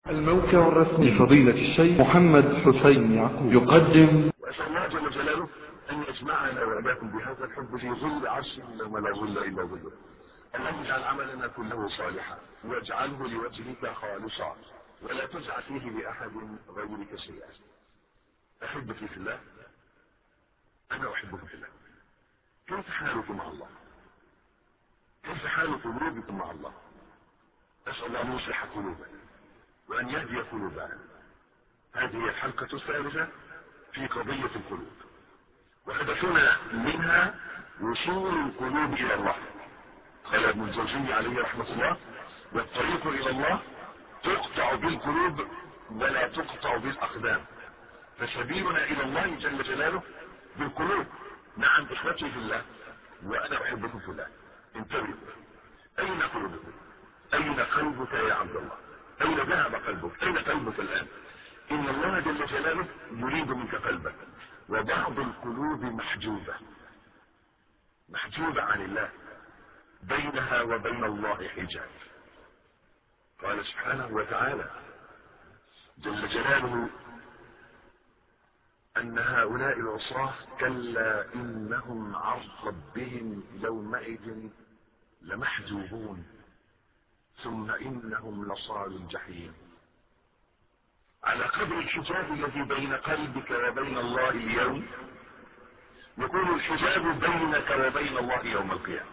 الموقع الرسمي لفضيلة الشيخ محمد حسين يعقوب يقدم. وأسأل الله جل جلاله أن يجمعنا وإياكم بهذا الحب في ظل عرشه يوم لا ظل إلا ظله. اللهم اجعل عملنا كله صالحا واجعله لوجهك خالصا ولا تجعل فيه لأحد غيرك شيئا. أحبتي في الله، أنا أحبكم في الله. كيف حالكم مع الله؟ كيف حال قلوبكم مع الله؟ أسأل الله أن يصلح قلوبنا وأن يهدي قلوبنا. هذه هي الحلقة الثالثة في قضية القلوب، وهدفنا منها وصول القلوب إلى الله. قال ابن الجوزي عليه رحمة الله: والطريق إلى الله تقطع بالقلوب ولا تقطع بالأقدام، فسبيلنا إلى الله جل جلاله بالقلوب. نعم إخوتي في الله، وأنا أحبكم في الله. انتبهوا، أين قلوبكم؟ أين قلبك يا عبد الله؟ أين ذهب قلبك؟ أين قلبك الآن؟ إن الله جل جلاله يريد منك قلبك، وبعض القلوب محجوبة عن الله، بينها وبين الله حجاب. قال سبحانه وتعالى جل جلاله أن هؤلاء العصاة كلا إنهم عن ربهم يومئذ لمحجوبون ثم إنهم لصالوا الجحيم. على قدر الحجاب الذي بين قلبك وبين الله اليوم يكون الحجاب بينك وبين الله يوم القيامة.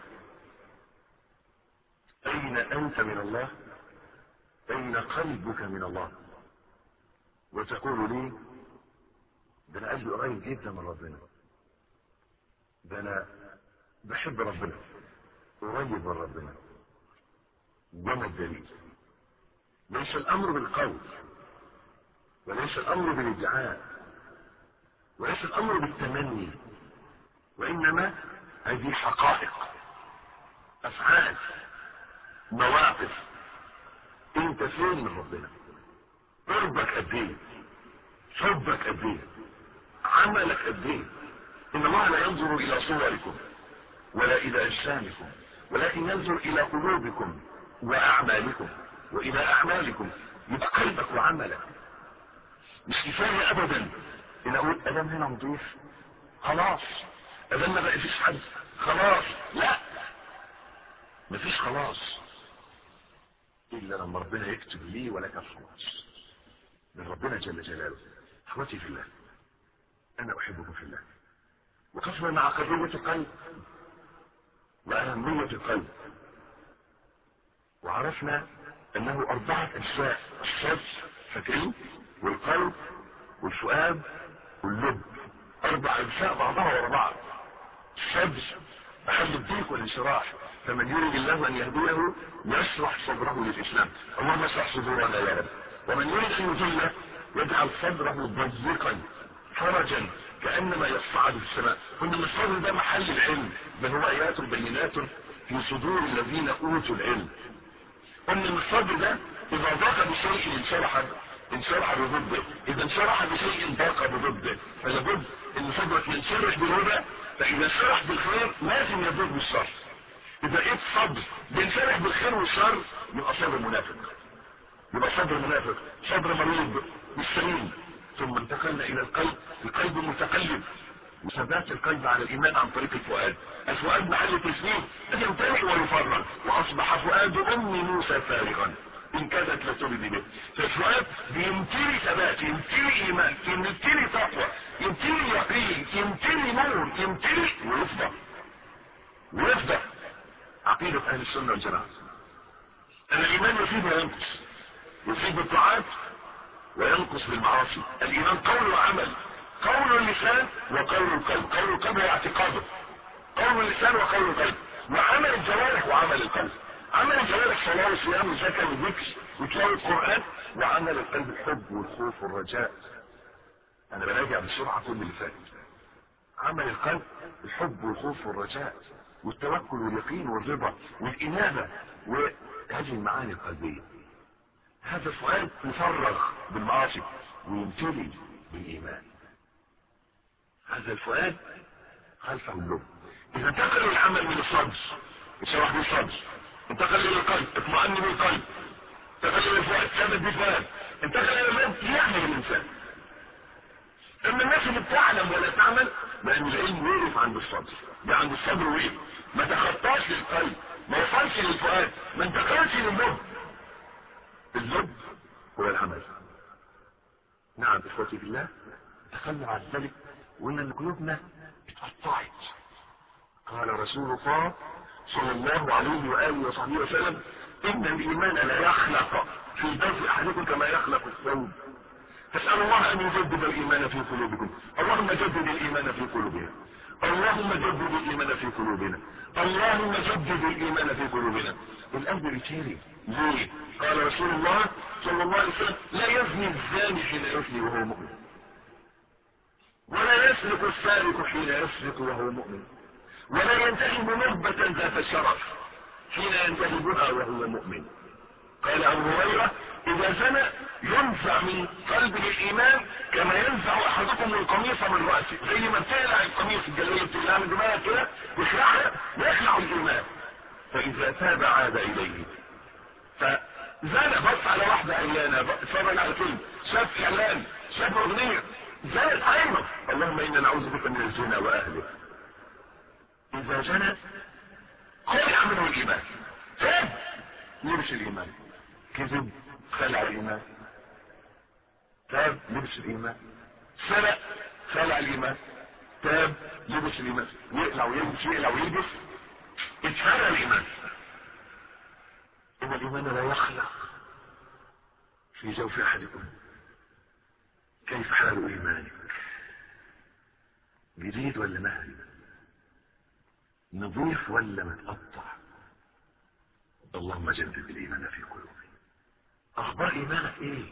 أين أنت من الله؟ أين قلبك من الله؟ وتقول لي: ده أنا قلبي قريب جدا من ربنا، ده أنا بحب ربنا، قريب من ربنا. وما الدليل؟ ليس الأمر بالقول، وليس الأمر بالادعاء، وليس الأمر بالتمني، وإنما هذه حقائق، أفعال، مواقف. أنت فين من ربنا؟ قربك قد ايه؟ حبك قد ايه؟ عملك قد ايه؟ إن الله لا ينظر إلى صوركم ولا إلى أجسامكم، ولكن ينظر إلى قلوبكم وأعمالكم. وإلى أعمالكم يبقى قلبك وعملك. مش كفاية أبدا إن أقول أدام هنا نضيف خلاص، أدام ما بقى فيش حد خلاص. لا، مفيش خلاص إلا لما ربنا يكتب لي ولك الخلاص من ربنا جل جلاله. اخوتي في الله، أنا أحبكم في الله. وقفنا مع قضية القلب وأهمية القلب، وعرفنا أنه 4 أجزاء: الصدر، فاكرين، والقلب، والفؤاد، واللب. 4 أجزاء بعضها ورا بعض. الصدر محل الضيق والانشراح، فمن يريد الله أن يهديه يشرح صدره للإسلام. اللهم اشرح صدورنا يا رب. ومن يريد أن يضله يجعل صدره ضيقا فرجا كأنما يصعد في السماء. قلنا من الصدر ده محل العلم، بل هو آيات بينات في صدور الذين أوتوا العلم. قلنا من الصدر ده إذا ضاق بشيء انشرح بضده، إذا انشرح بشيء ضاق بضده، فلابد ان صدرك ينشرح بالهدى، فإذا انشرح بالخير لازم يضر بالشر. إذا إيه الصدر بينشرح بالخير والشر يبقى صدر منافق، يبقى صدر منافق، صدر مريض مش سليم. ثم انتقلنا إلى القلب. القلب متقلب، وثبات القلب على الإيمان عن طريق الفؤاد. الفؤاد محل تسليم، يمتلئ ويفرغ، وأصبح فؤاد أم موسى فارغا إن كادت لتبدي به. فالفؤاد بيمتلي ثبات، يمتلي إيمان، يمتلي تقوى، يمتلي يقين، يمتلي نور، يمتلي ويفضل عقيدة أهل السنة والجماعة. الإيمان يفيد وينقص، يفيد بالطاعات وينقص بالمعاصي. الإيمان قول وعمل، قول اللسان وقول القلب. قول القلب هو اعتقاده، قول اللسان وقول القلب، وعمل الجوارح وعمل القلب. عمل الجوارح صلاة وصيام وزكاة وذكر وتلاوة قرآن، وعمل القلب الحب والخوف والرجاء. أنا براجع بسرعة كل اللي فات. عمل القلب الحب والخوف والرجاء والتوكل واليقين والرضا والإنابة، وهذه المعاني القلبية. هذا الفؤاد مفرغ بالمعاصي ويمتلي بالإيمان. هذا الفؤاد خلفه اللب. إذا انتقل العمل من الصدر يشرح بالصدر، انتقل إلى القلب اطمئن بالقلب، انتقل إلى الفؤاد ثبت بالفؤاد، انت خلي يعمل الانسان. اما الناس اللي بتعلم ولا تعمل، لان العلم وقف عند الصدر، ده عند الصدر وقف، ما تخطاش للقلب، ما وصلش للفؤاد، ما انتقلش لللب. اللب هو العمل. نعم اخوتي بالله، تخلوا عن ذلك وان ان قلوبنا اتقطعت. قال رسول الله صلى الله عليه واله وصحبه وسلم: ان الايمان لا يخلق في جوف احدكم كما يخلق الثوب. فاسأل الله ان يجدد الايمان في قلوبكم. اللهم جدد الايمان في قلوبنا، اللهم جدد الايمان في قلوبنا، اللهم جدد الايمان في قلوبنا. القلب بيتهري ليه؟ قال رسول الله صلى الله عليه وسلم: لا يزني الزاني حين يزني وهو مؤمن، ولا يسرق السارق حين يسرق وهو مؤمن، ولا ينتهب نهبة ذات شرف حين ينتهبها وهو مؤمن. قال ابو هريره: اذا زنى ينزع من قلبه الايمان كما ينزع احدكم القميص من راسه، زي ما بتقلع القميص الجلابيه بتقلع من دماغك كده يخلعها ويخلع الايمان. فاذا تاب عاد اليه. فزنى بص على واحده عيانه، اتفرج على فيلم، شاف اعلان، شاف اغنيه، زنت عينه. اللهم انا نعوذ بك من الزنا واهله. اذا زنى خلع منه الايمان، تاب لبس الايمان، كذب خلع الايمان، تاب لبس الايمان، سرق خلع الايمان، تاب لبس الايمان، يقلع ويلبس يقلع ويلبس، اتفرق الايمان. ان الايمان لا يخلق في جوف احدكم. كيف حال ايمانك؟ جديد ولا مهري؟ نظيف ولا متقطع؟ اللهم جدد الايمان في قلوبنا. اخبار ايمانك ايه؟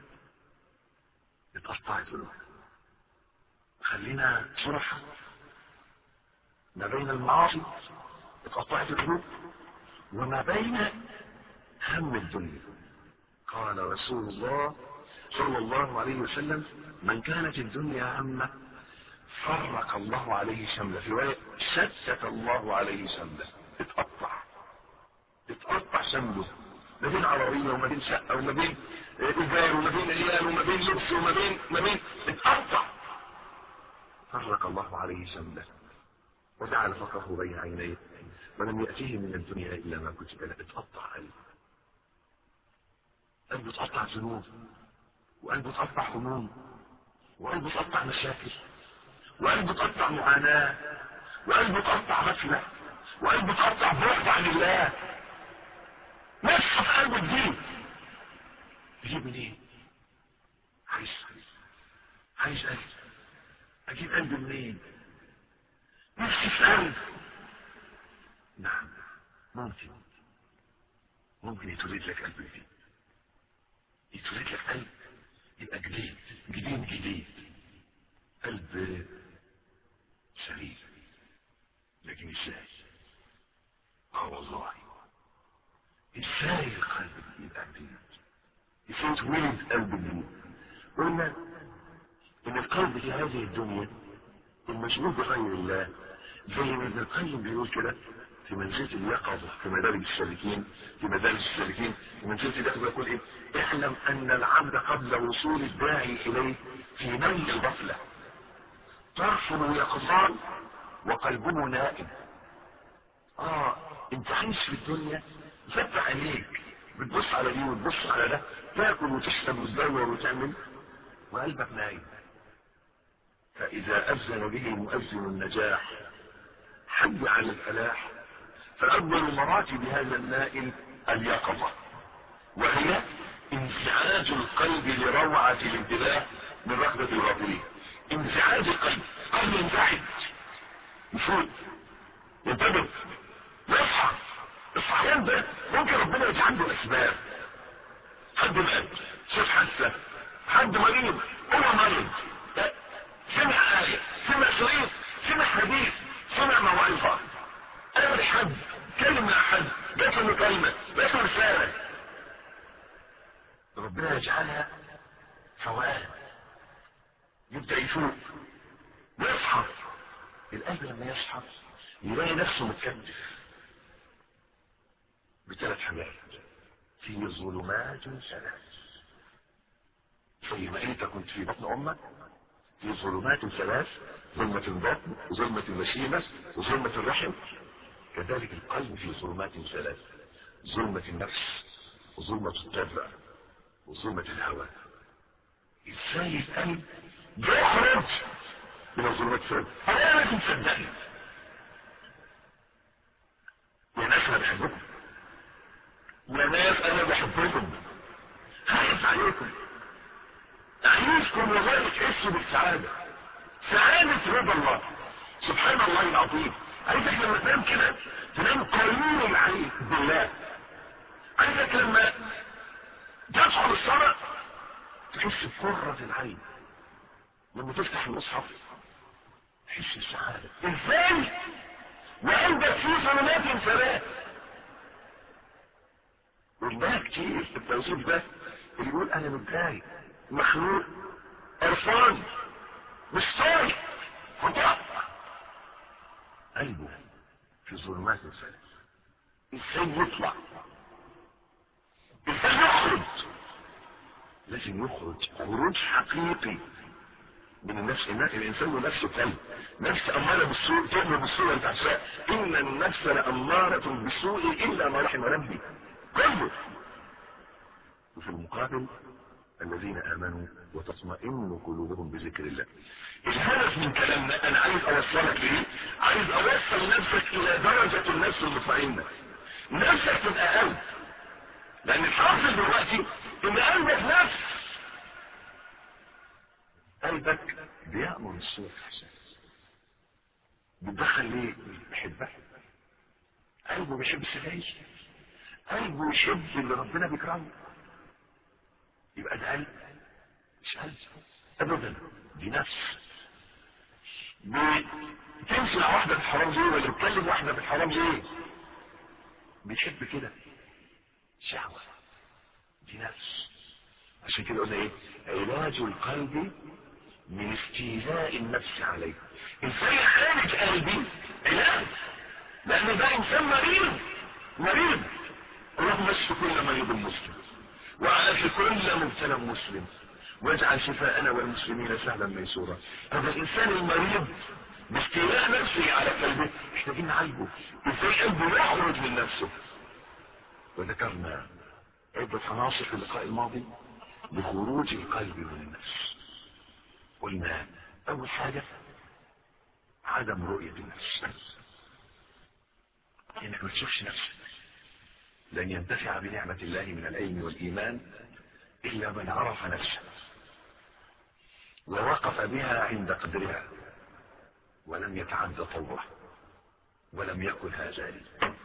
اتقطعت قلوبنا. خلينا صرحة، ما بين المعاصي اتقطعت القلوب وما بين هم الدنيا. قال رسول الله صلى الله عليه وسلم: من كانت الدنيا همه فرق الله عليه شمله. في رواية: شتت الله عليه شمله. اتقطع شمله، ما بين عربية وما بين شقة وما بين إيجار وما بين عيال وما بين لبس وما بين اتقطع. فرق الله عليه شمله وجعل فقره بين عينيه ولم يأتيه من الدنيا إلا ما كتب له. اتقطع قلبه اتقطع ذنوب، وقلبه اتقطع هموم، وقلبه اتقطع مشاكل، وقلبه اتقطع معاناة، وقلبه اتقطع غفلة، وقلبه اتقطع بعد عن الله. نفسه في قلبه الدين يجيب منين؟ عايز قلب، اجيب قلب منين؟ نفسي في قلب. نعم ممكن يتولد لك قلب جديد، يتولد لك قلب يبقى جديد، قلب سليم. لكن ازاي؟ والله ازاي القلب يبقى جديد؟ ازاي يتولد قلب جديد؟ قلنا ان القلب في هذه الدنيا المشغول بغير الله، زي ما ابن القيم بيقول كده في منزلة اليقظة في مدارج السالكين، في منزلة اليقظة يقول ايه؟ اعلم ان العبد قبل وصول الداعي اليه في نيل الغفلة طرفه يقظان وقلبه نائم. انت عايش في الدنيا فتح عينيك بتبص على دي وتبص على ده، تاكل وتشرب وتدور وتعمل وقلبك نايم. فاذا اذن به مؤذن النجاح حي على الفلاح. فاول مراتب هذا النائم اليقظة، وهي انزعاج القلب لروعة الانتباه من ركضة الغافلين. انزعاج القلب، قلب ينزعج، يفوت، ينتبه، يصحى. الصحيان ده ممكن ربنا يجعل له اسباب. حد مات، شاف حادثة، حد مريض، هو مريض، سمع آية، سمع شريط، سمع حديث، سمع موعظة، قابل حد، كلم مع حد، جات له مكالمة، جات له رسالة، ربنا يجعلها فوائد، يبدأ يفوق، يصحى. القلب لما يصحى يلاقي نفسه متكتف بثلاث حاجات في ظلمات ثلاث. زي ما انت كنت في بطن امك في ظلمات ثلاث، ظلمة البطن وظلمة المشيمة وظلمة الرحم، كذلك القلب في ظلمات ثلاث، ظلمة النفس وظلمة الطبع وظلمة الهوى. ازاي القلب يخرج من الظلمات الثلاث؟ انا لازم تصدقني يا ناس انا بحبكم، يا ناس انا بحبكم، خايف عليكم، اعيشكم والله تحسوا بالسعادة، سعادة رضا الله سبحان الله العظيم. عايزك لما تنام كده تنام قيوم العين بالله. عايزك لما تدخل الصلاة تحس بقرة العين، لما تفتح المصحف تحس بالسعادة. ازاي وعندك في ظلمات ثلاث؟ قلناها كتير التوصيف ده، اللي يقول انا متضايق مخنوق قرفان مش طايق خطأ، قلبه في ظلمات ثلاث. ازاي يطلع؟ ازاي يخرج؟ لازم يخرج خروج حقيقي من النفس. الانسان له نفسه قلب، نفس اماره بالسوء تؤمر بالسوء والفحشاء، ان النفس لاماره بالسوء الا ما رحم ربي كله. وفي المقابل الذين امنوا وتطمئن قلوبهم بذكر الله. الهدف من كلامنا انا عايز اوصلك ليه؟ عايز اوصل نفسك الى درجه النفس المطمئنه، نفسك تبقى قلب. لان الحاصل دلوقتي ان قلبك نفس، قلبك بيأمر السوء بتدخل ليه؟ بيحبك. قلبه بيحب السجاير، قلبه يحب اللي ربنا بيكرهه، يبقى ده قلب مش قلب ابدا، دي نفس. بتمسك واحده في الحرام ليه ولا بتكلم واحده في الحرام ليه؟ بيحب كده، شهوه، دي نفس. عشان كده قلنا ايه؟ علاج القلب من استيلاء النفس عليه. ازاي خارج قلبي علاج؟ لان ده انسان مريض. اللهم اشف كل مريض مسلم وعافي كل مبتلى مسلم واجعل شفاءنا والمسلمين سهلا ميسورا. هذا الانسان المريض باستيلاء نفسه على قلبه محتاجين نعالجه. ازاي قلبه يخرج من نفسه؟ وذكرنا عدة عناصر في اللقاء الماضي لخروج القلب من النفس. قلنا اول حاجة عدم رؤية النفس، انك ما تشوفش نفسك. لن ينتفع بنعمة الله من العلم والايمان الا من عرف نفسه ووقف بها عند قدرها ولم يتعدى طوره ولم يكن هذا.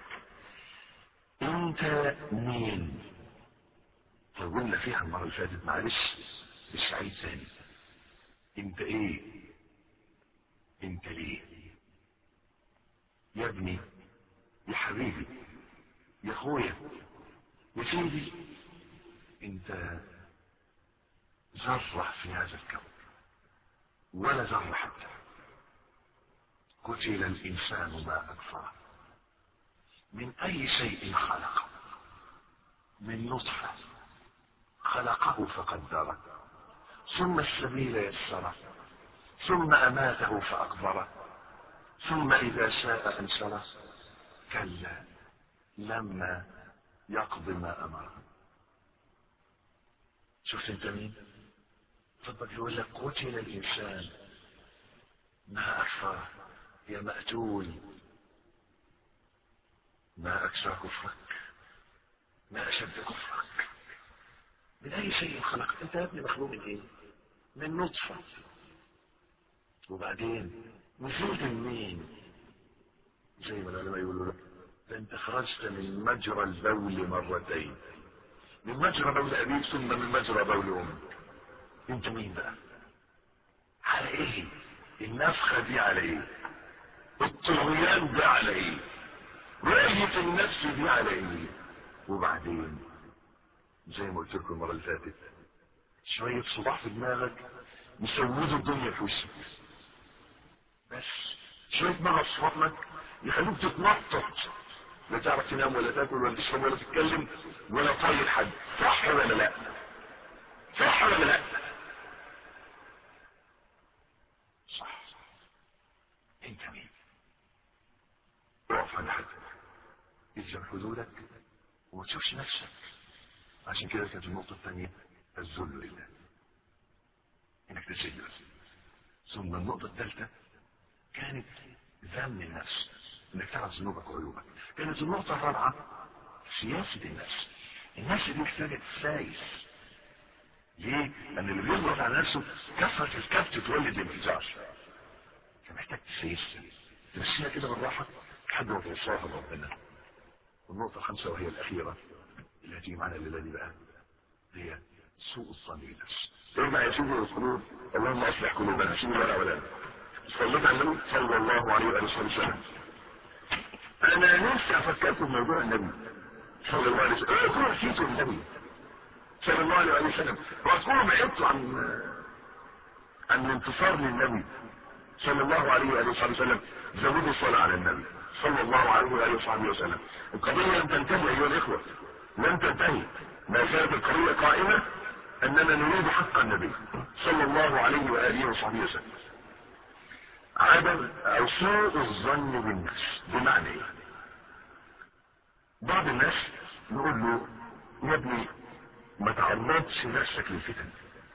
انت مين؟ طولنا فيها المرة اللي فاتت، معلش مش عيد تاني. انت ايه؟ انت ليه؟ يا ابني، يا حبيبي، يا اخويا، يا سيدي، انت ذرة في هذا الكون ولا ذرة حتى. قتل الانسان ما اكفره. من اي شيء خلقه؟ من نطفة خلقه فقدره، ثم السبيل يسره، ثم اماته فاقبره، ثم اذا شاء انشره، كلا لما يقضي ما امره. شفت انت مين؟ طب يقول لك قتل الانسان ما اكفره. يا مقتول، ما اكثر كفرك، ما اشد كفرك. من اي شيء خلقت؟ انت يا ابني مخلوق من ايه؟ من نطفة. وبعدين نزلت مين؟ زي ما العلماء يقولوا لك ده انت خرجت من مجرى البول مرتين، من مجرى بول ابيك ثم من مجرى بول امك. انت مين بقى؟ على ايه النفخة دي؟ على ايه الطغيان ده؟ على ايه رؤية النفس دي؟ على ايه؟ وبعدين زي ما قلت لكم المرة اللي فاتت، شوية صداع في دماغك يسودوا الدنيا في وشك، بس شوية مرض في بطنك يخلوك تتنطط، لا تعرف تنام ولا تاكل ولا تشرب ولا تتكلم ولا تطير حد. صح ولا لا؟ صح ولا لا؟ تلزم حدودك وما تشوفش نفسك. عشان كده كانت النقطة الثانية الذل لله، انك تذل. ثم النقطة الثالثة كانت ذم النفس، انك تعرف ذنوبك وعيوبك. كانت النقطة الرابعة سياسة النفس. النفس دي محتاجة تسايس. ليه؟ لان اللي بيضغط على نفسه كثرة الكبت تولد الانفجار، فمحتاج تسايسها تمشيها كده بالراحة لحد ما توصلها لربنا. والنقطة الخامسة وهي الأخيرة اللي هتيجي معنا الليلة دي بقى هي سوء الظن بالنفس. ارجع يا سيدي القلوب، اللهم اصلح قلوبنا. سيدي ولا صليت على النبي صلى الله عليه وسلم. انا نفسي افكركم بموضوع النبي صلى الله عليه وسلم. ايه كل حكيته النبي صلى الله عليه وسلم، واذكروا بعدته عن الانتصار للنبي صلى الله عليه وسلم. زودوا الصلاة على النبي صلى الله عليه وسلم. القضية لم تنتهي ايها الاخوة، لم تنتهي. ما زالت القضية قائمة اننا نريد حق النبي صلى الله عليه وسلم. عدم او سوء الظن بالنفس بمعنى ايه؟ بعض الناس نقول له يا ابني ما تعرضش نفسك للفتن،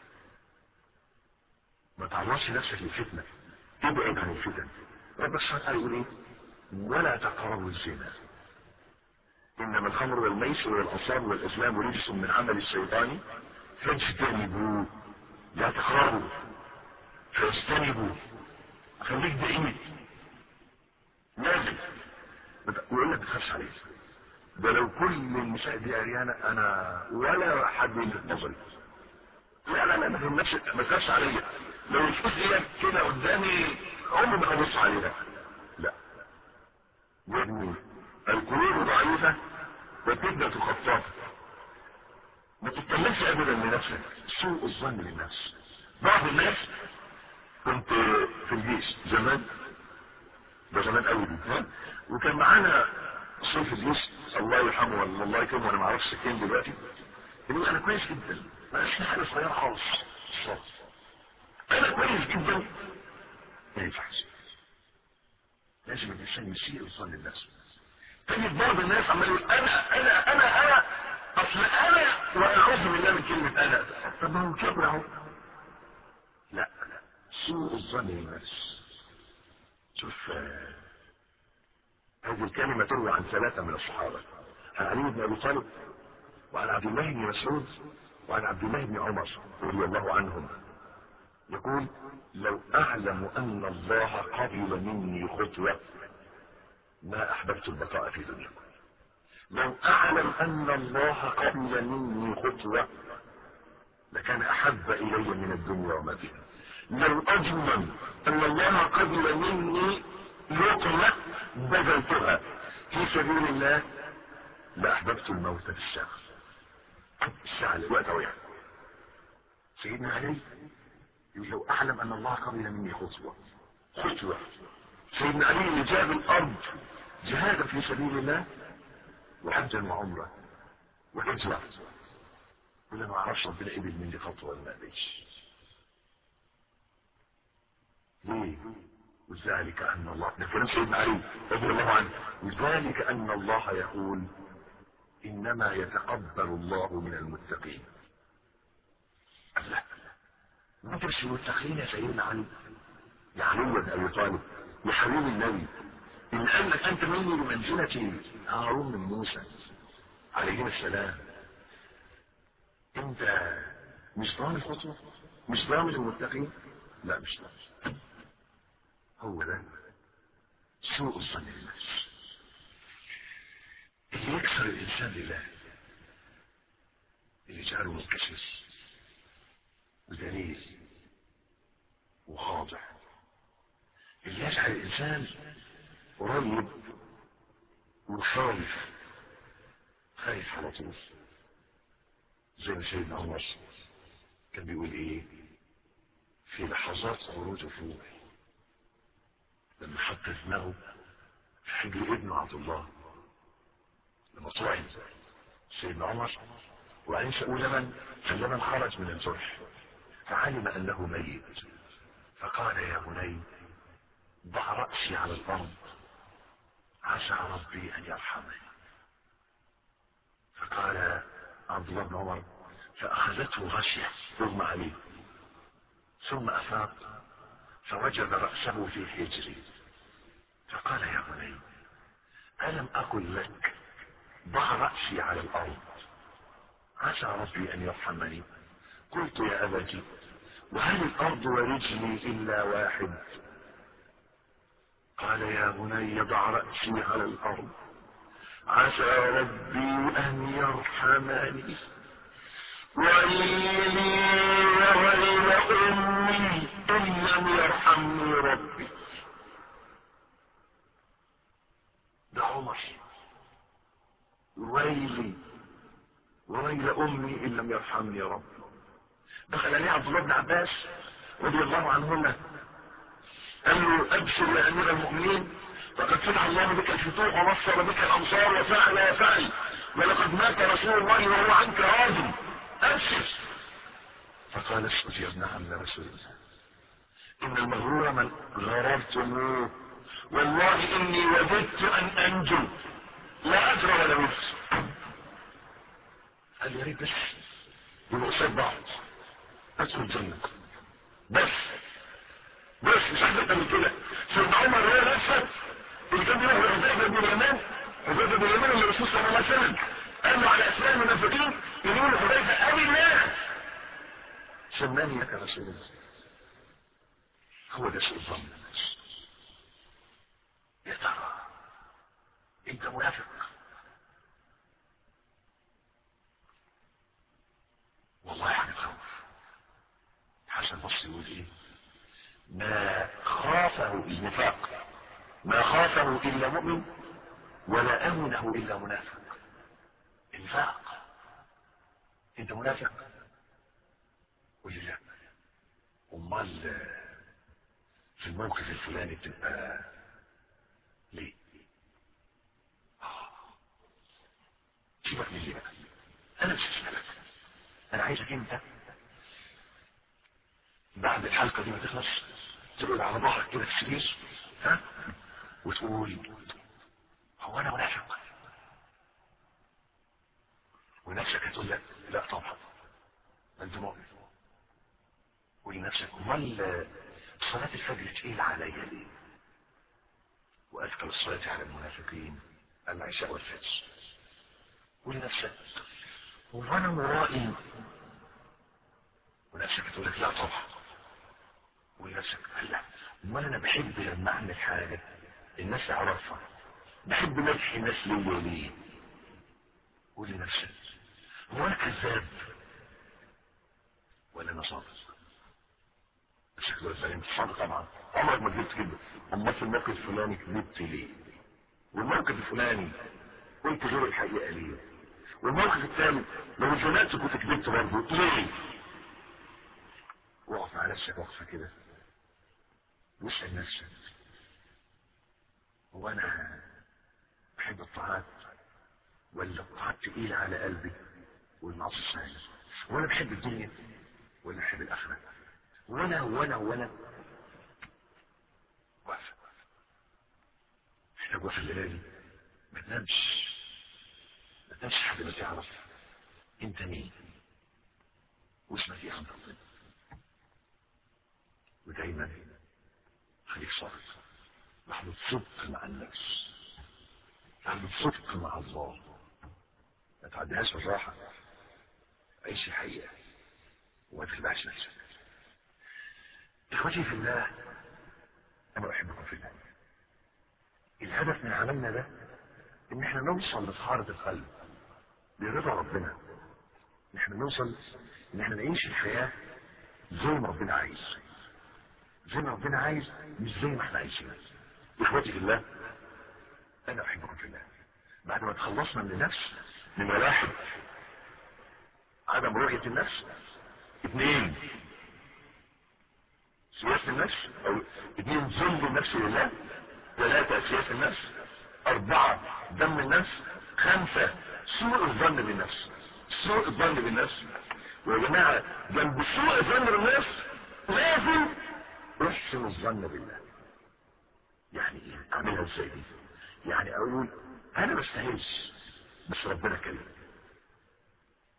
ما تعرضش نفسك للفتنة، ابعد عن الفتن. رب الشرع يقول ايه؟ ولا تقربوا الزنا انما الخمر والميسر والانصاب والازلام رجس من عمل الشيطان فاجتنبوه. لا تقربوا، فاجتنبوا، خليك بعيد. لازم يقول لك ما تخافش عليه، ده لو كل النساء دي عريانة انا ولا حد يلفت نظري. لا ما تخافش عليا، لو الفلوس دي كده قدامي عمري ما هبص عليها. لا يا ابني، القلوب ضعيفة والفتنة خطافة. ما تتكلمش ابدا لنفسك. سوء الظن للنفس. بعض الناس، كنت في الجيش زمان، ده زمان قوي دي، وكان معانا صيف الجيش الله يرحمه والله يكرمه، انا ما اعرفش سكين دلوقتي، يقول انا كويس جدا، ما فيش حاجه صغيره خالص، انا كويس جدا. ما ينفعش، لازم الانسان يسيء الظن للنفس. تجد بعض الناس عمال يقول انا اصل انا، واعوذ بالله من كلمه انا. طب ما هو كبر اهو. لا سوء الظن للنفس. شوف هذه الكلمة تروى عن 3 من الصحابة، عن علي بن ابي طالب وعن عبد الله بن مسعود وعن عبد الله بن عمر رضي الله عنهم. يقول لو اعلم ان الله قبل مني خطوة ما احببت البقاء في دنياكم. لو اعلم ان الله قبل مني خطوة لكان احب الي من الدنيا وما فيها. لو اضمن ان الله قبل مني لقمة بذلتها في سبيل الله لاحببت الموت في الساعة الوقت ويعني. سيدنا علي يقول لو اعلم ان الله قبل مني خطوة. سيدنا علي اللي جاب الارض جهادا في سبيل الله وحجا وعمرة وهجرة، يقول ما اعرفش ربنا قبل مني خطوة ولا ما قبلش. ليه؟ وذلك ان الله، ده كلام سيدنا علي رضي الله عنه، وذلك ان الله يقول انما يتقبل الله من المتقين. الله، ما ترسل المتقين يا سيدنا علي، يا علي بن ابي طالب، يا حبيب النبي، ان قال لك انت مني بمنزلة هارون من موسى عليه السلام. انت مش ضامن الخطوة، مش ضامن المتقين. لا مش ضامن. هو ده سوء الظن بالنفس اللي يكسر الانسان لله، اللي يجعله منكسر وذليل وخاضع، اللي يجعل الانسان قريب وخايف على طول. زي ما سيدنا عمر كان بيقول ايه في لحظات خروجه فوق، لما حط دماغه في حجر ابنه عبد الله لما طعن سيدنا عمر وبعدين سألوا لمن خرج من الجرح فعلم انه ميت، فقال يا بني ضع رأسي على الارض عسى ربي ان يرحمني. فقال عبد الله بن عمر فأخذته غشية اغمى عليه، ثم أفاق فوجد رأسه في حجري، فقال يا بني ألم أقل لك ضع رأسي على الأرض عسى ربي أن يرحمني؟ قلت يا أبتي وهل الأرض ورجلي إلا واحد؟ قال يا بني ضع رأسي على الأرض عسى ربي أن يرحمني، ويلي وويل أمي إن لم يرحمني ربي. ده عمر، ويلي وويل أمي إن لم يرحمني ربي. دخل عليه عبد الله بن عباس رضي الله عنهما قال له أبشر يا أمير المؤمنين، فقد فتح الله بك الفتوح ونصر بك الأمصار وفعل ولقد مات رسول الله وهو عنك راض، أبشر. فقال اسكت يا ابن عم رسول الله، إن المغرور من غررتموه، والله إني وددت أن أنجو لا أجر ولا وفس. قال يا ريت بس يبقوا قصاد بعض أدخل الجنة، بس مش عايز أكتر من كده. سيدنا عمر هو نفسه اللي كان بيروح لحذيفة بن اليمان، حذيفة بن اليمان اللي الرسول صلى الله عليه وسلم قال له على أسماء المنافقين، يقول لحذيفة أبي الله سماني لك رسول الله. هو ده سوء الظن الناس. يا ترى انت منافق؟ والله حاجة تخوف. حسن البصري يقول ايه؟ ما خافه النفاق ما خافه الا مؤمن ولا امنه الا منافق. النفاق انت منافق؟ قول لي لا. امال في الموقف الفلاني بتبقى ليه؟ سيبك من ليه بقى، انا مش هسألك، انا عايزك انت بعد الحلقة دي ما تخلص تقول على ظهرك كده في السرير وتقول هو انا منافق؟ ونفسك هتقول لك لا طبعا انت مؤمن. ولنفسك امال صلاة الفجر تقيل عليا ليه؟ واذكر الصلاة على المنافقين العشاء والفجر. ولنفسك وانا مرائي؟ ونفسك هتقول لك لا طبعا. ولنفسك لا امال انا بحب لما اعمل حاجة الناس تعرفها، بحب مدح الناس ليا ليه؟ ولنفسك هو انا كذاب ولا انا صادق؟ شكله الفلاني صادق طبعا، عمرك ما كذبت كده. اما في الموقف الفلاني كذبت ليه؟ والموقف الفلاني قلت غير الحقيقة ليه؟ والموقف الثاني لو زنقت كنت كذبت برضه ليه؟ وقف مع نفسك وقفة كده واسأل نفسك هو انا بحب الطاعات ولا الطاعات تقيلة على قلبي والمعصية سهلة؟ وانا بحب الدنيا ولا بحب الاخرة؟ وانا وقفة محتاج وقفة الليالي. ما تنامش حد ما تعرف انت مين واسمك ايه عند ربنا. ودايما خليك صادق، لحظة صدق مع النفس، لحظة صدق مع الله، ما تعديهاش بالراحة، عيش الحقيقة وما تخدعش نفسك. اخوتي في الله، انا احبكم في الله. الهدف من عملنا ده ان احنا نوصل لطهارة القلب برضا ربنا، ان احنا نوصل ان احنا نعيش الحياة زي ما ربنا عايز، زي ما ربنا عايز مش زي ما احنا عايزين. اخوتي في الله، انا احبكم في الله. بعد ما تخلصنا من النفس، من واحد عدم رؤية النفس، 2 سياسة النفس او 2 ذل النفس لله، 3 سياسة النفس، 4 دم النفس، 5 سوء الظن بالنفس. سوء الظن بالنفس ويا جماعة جنب سوء الظن بالنفس لازم احسن الظن بالله. يعني ايه اعملها ازاي دي؟ يعني اقول انا ما استاهلش بس ربنا كريم،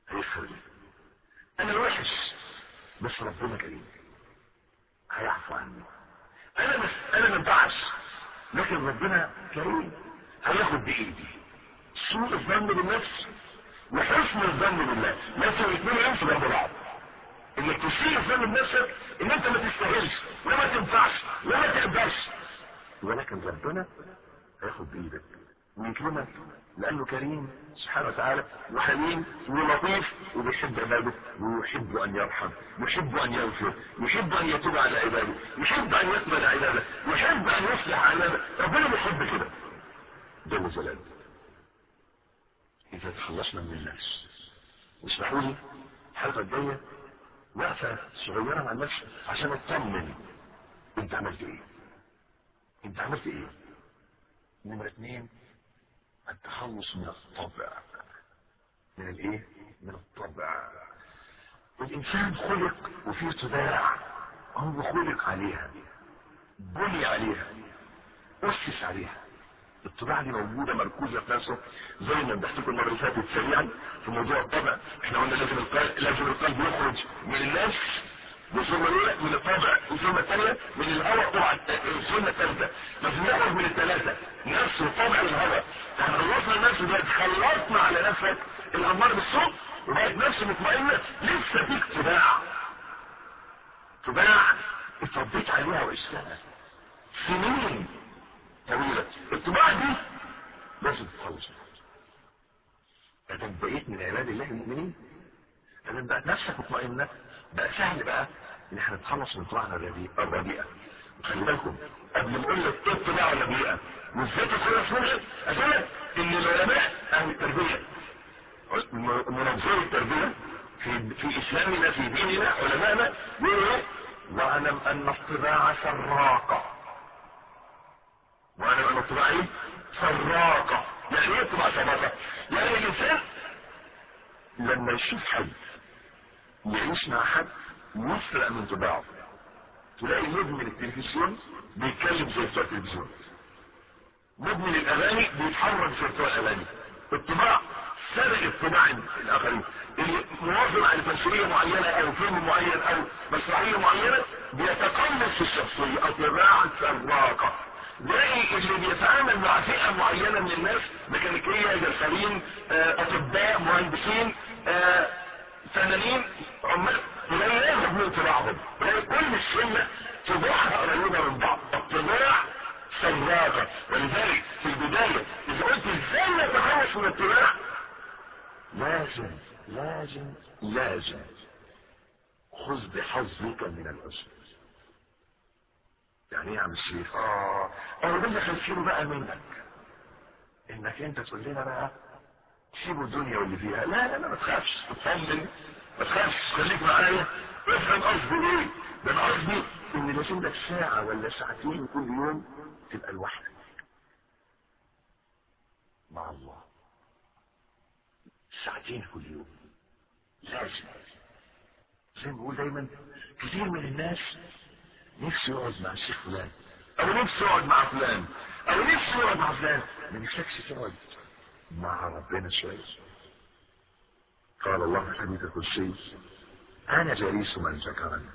هيغفر لي. انا وحش بس ربنا كريم هيعفو عني. انا ما ينفعش لكن ربنا كريم هياخد بايدي. سوء الظن بالنفس وحسن الظن بالله لازم الاثنين يمشوا جنب بعض. انك تسيء الظن بنفسك ان انت ما تستاهلش وما تنفعش وما تقدرش، ولكن ربنا هياخد بايدك ويكرمك لانه كريم سبحانه وتعالى وحليم ولطيف وبيحب عباده ويحب ان يرحم، يحب ان يغفر، يحب ان يتوب على عباده، يحب ان يقبل عباده، يحب ان يصلح عباده. ربنا بيحب كده جل جلاله. اذا تخلصنا من النفس واسمحوا لي الحلقه الجايه وقفه صغيره مع النفس عشان اطمن انت عملت ايه. انت عملت ايه؟ نمرة 2 التخلص من الطبع. من الايه؟ من الطبع. الانسان خلق وفيه طباع هو خلق عليها، بني عليها، اسس عليها. الطباع دي موجودة مركوزة في نفسه زي ما بحكيكم المرة اللي فاتت سريعا في موضوع الطبع. احنا قلنا لازم القلب يخرج من النفس والسنة الاولى من الطبع والسنة الثانية من الهوى. طبعا السنة الثالثة لازم يخرج من الثلاثة نفس والطبع والهوى. احنا خلصنا النفس دلوقتي، خلصنا على نفسك الامر بالسوء وبقت نفس مطمئنة. لسه فيك طباع اتربيت عليها وعشتها سنين طويلة. الطباع دي لازم تتخلص منها. ادام بقيت من عباد الله المؤمنين، ادام بقت نفسك مطمئنة، بقى سهل بقى ان احنا نتخلص من طباعنا الرديئة. خلي بالكم قبل ما اقول لك ايه الطباع الرديئة وازاي تتخلص منها، اقول لك ان العلماء اهل التربية منظمي التربية في اسلامنا في ديننا علماءنا يقولوا واعلم ان الطباع سراقة. واعلم ان الطباع ايه؟ سراقة. يعني ايه الطباع سراقة؟ يعني الانسان لما يشوف حد يعيش مع حد يسرق من طباعه. تلاقي مدمن التلفزيون بيتكلم زي بتوع التلفزيون، مدمن الاغاني بيتحرك زي بتوع الاغاني. الطباع سرقت طباع الاخرين. اللي مواظب على تمثيليه معينه او فيلم معين او مسرحيه معينه بيتقمص في الشخصيه. الطباع سراقه. تلاقي اللي بيتعامل مع فئه معينه من الناس ميكانيكيه جسارين اطباء مهندسين فنانين عمال تلاقي ياخد من طباعهم. تلاقي كل السنه طباعها قريبه من بعض. الطباع سراقه. ولذلك في البدايه اذا قلت ازاي نتخلص من الطباع لازم خذ بحظك من العسر. يعني ايه يا عم الشيخ؟ ده اللي خلفينه بقى منك انك انت تقول لنا بقى سيبوا الدنيا واللي فيها. لا ما تخافش، اطمن، ما تخافش، خليك معايا، افهم قصدي ايه. ده انا قصدي ان لازم لك ساعة ولا ساعتين كل يوم تبقى لوحدك مع الله. ساعتين كل يوم لازم. زي ما بقول دايما كتير من الناس نفسه يقعد مع الشيخ فلان او نفسه يقعد مع فلان او نفسه يقعد مع فلان، ما نفسكش تقعد مع ربنا شوية. قال الله في الحديث القدسي انا جليس من ذكرني.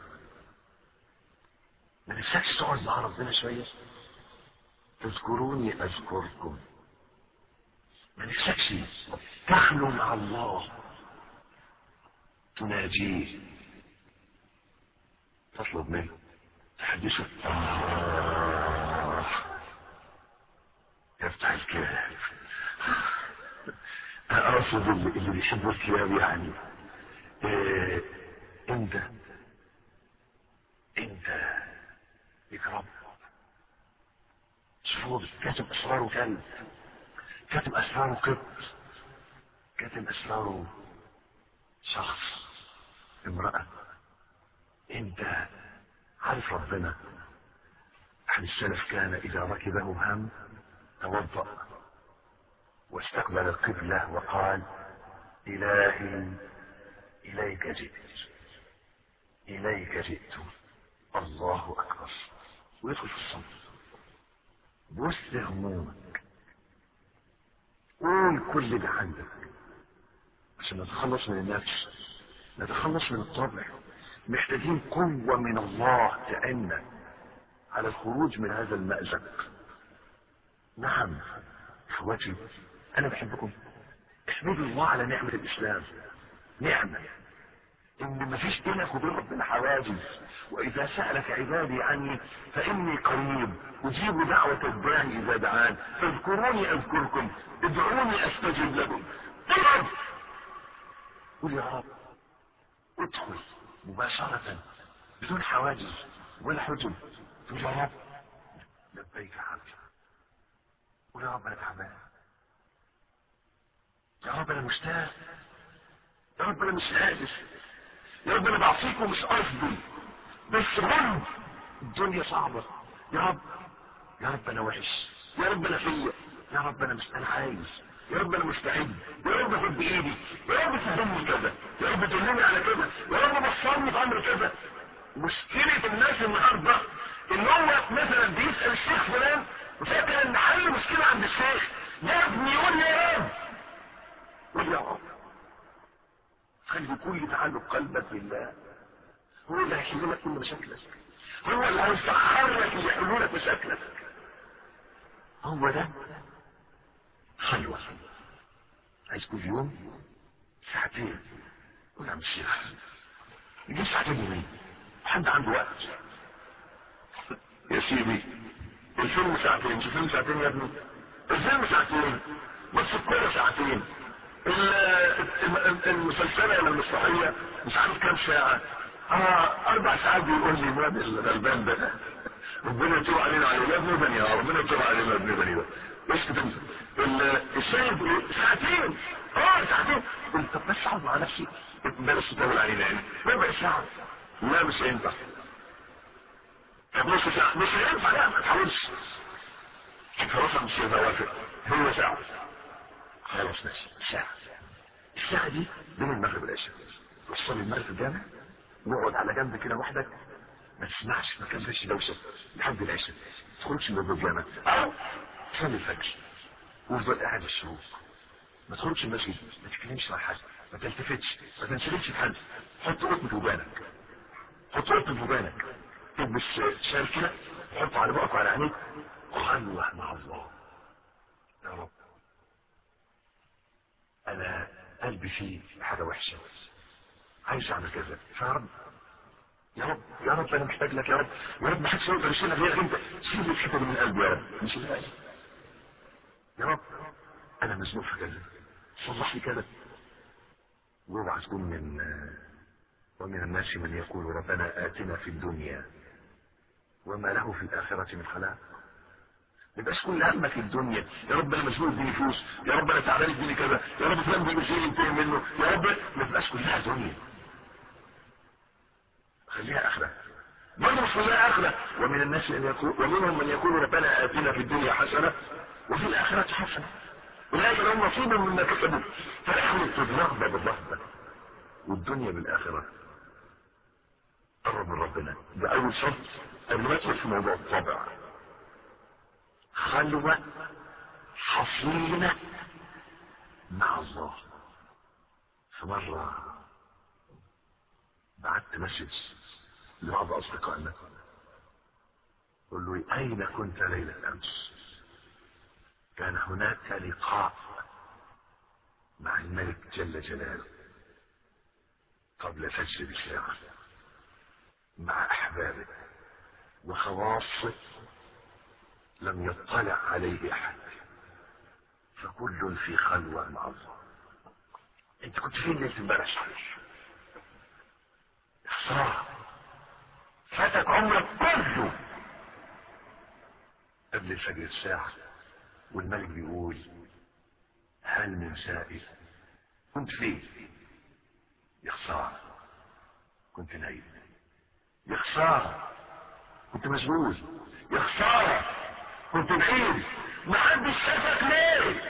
ما نفسكش تقعد مع ربنا شوية؟ اذكروني اذكركم. ما نفسكش تخلو مع الله تناجيه تطلب منه تحدثه يفتح الكلاب. اقصد اللي بيحبوا الكلاب يعني انت لك رب. شوفوا كاتب اسراره كلب، كاتب اسراره قط، كاتب اسراره شخص، امرأة. انت عارف ربنا. احد السلف كان اذا ركبه هم توضأ واستقبل القبلة وقال الهي اليك جئت الله اكبر، ويدخل في الصمت. بص همومك، قول كل اللي عندك، عشان نتخلص من النفس، نتخلص من الطبع. محتاجين قوة من الله تعيننا على الخروج من هذا المأزق. نعم اخواتي، انا بحبكم. احمدوا الله على نعمة الاسلام، نعمة ان مفيش بينك وبين ربنا حواجز. واذا سألك عبادي عني فاني قريب اجيب دعوة الداعي اذا دعان فاذكروني اذكركم ادعوني استجب لكم. اقعد قول يا رب، ادخل مباشرة بدون حواجز ولا حجب. قول يا رب لبيك يا عبدي. قول يا رب انا تعبان، يا رب انا مشتاق، يا رب انا مش قادر، يا رب انا بعصيك ومش قصدي، بس رب الدنيا صعبة. يا رب، يا رب انا وحش، يا رب انا فيا، يا رب انا مش، انا عايز، يا رب انا مستعد، يا رب خد بايدي، يا رب تدلني كذا، يا رب دلني على كذا، يا رب بصرني في امر كذا. مشكلة الناس النهارده ان هو مثلا بيسأل الشيخ فلان وفاكر ان حل مشكلة عند الشيخ. يا ابني قول يا رب، قول يا رب. خلي كل تعلق قلبك بالله، هو اللي هيحل لك كل مشاكلك، هو اللي هيسخر لك اللي يحلوا لك مشاكلك. هو ده خلوة. عايز كل يوم ساعتين. قول يا عم الشيخ يجيب ساعتين يومين، حد عنده وقت؟ يا سيدي الفيلم ساعتين، مش الفيلم ساعتين يا ابني، الفيلم ساعتين، بس الكورة ساعتين، المسلسلة ولا المسرحية مش عارف كام ساعة. 4 ساعات بيقول لي الواد الغلبان ده ربنا يتوب علينا على اولاد مدني، يا ربنا يتوب علينا ابن مدني ده. بس كده السيد ساعتين، ساعتين. قلت طب بس اقعد مع نفسي، بلاش تطول علينا يعني ربع ساعة. لا مش هينفع. طب نص ساعة مش هينفع. لا ما تحاولش، خلاص مش هيوافق، هو ساعة خلاص ماشي. الساعة دي بين المغرب والعشاء، وصلي المغرب في الجامع واقعد على جنب كده وحدك، ما تسمعش، ما تعملش دوشه لحد العشاء، ما تخرجش من الجامع او صلي الفجر وافضل قاعد الشروق. ما تخرجش المسجد، ما تتكلمش مع حد، ما تلتفتش، ما تنشغلش بحد. حط قطن في ودانك، حط قطن في ودانك، تلبس شال كده وحط على بقك وعلى عينيك، خلوة مع الله. يا رب انا قلبي فيه حاجة وحشة، عايز اعمل كذا، فيا رب يا رب، يا رب انا محتاج لك، يا رب، يا رب محدش يقدر يشيلها غيرك انت، شيل الحته من قلبي يا رب، مش انا. يا رب انا مزنوق في كذا، صلح لي كذا. واوعى تكون ومن الناس من يقول ربنا آتنا في الدنيا وما له في الآخرة من خلاق. ما يبقاش كل همك الدنيا، يا رب انا مزنوق اديني فلوس، يا رب انا تعبان اديني كذا، يا رب فلان بيجي شيء ينتهي منه، يا رب. ما تبقاش كلها دنيا، خليها اخره. برضه مش كلها اخره. ومن الناس من يقول، ومنهم من يقول ربنا آتنا في الدنيا حسنه وفي الاخره حسنه اولئك لهم نصيب مما كسبوا. فاخرة الرغبه بالرهبه والدنيا بالاخره. قرب من ربنا، ده اول شرط قبل ما ادخل في موضوع الطبع. خلوه حصينه مع الله. فمره بعت مسج لبعض اصدقائنا، قل له اين كنت ليلة امس؟ كان هناك لقاء مع الملك جل جلاله قبل فجر بساعة مع احبابه وخواصه لم يطلع عليه احد، فكل في خلوة مع الله. انت كنت فين ليلة امبارح؟ خسارة، فاتك عمرك كله قبل الفجر الساعة والملك بيقول هل من سائل؟ كنت فين؟ يا خسارة كنت نايم، يا خسارة كنت مشغول، يا خسارة كنت بعيد، ما حدش شافك ليه؟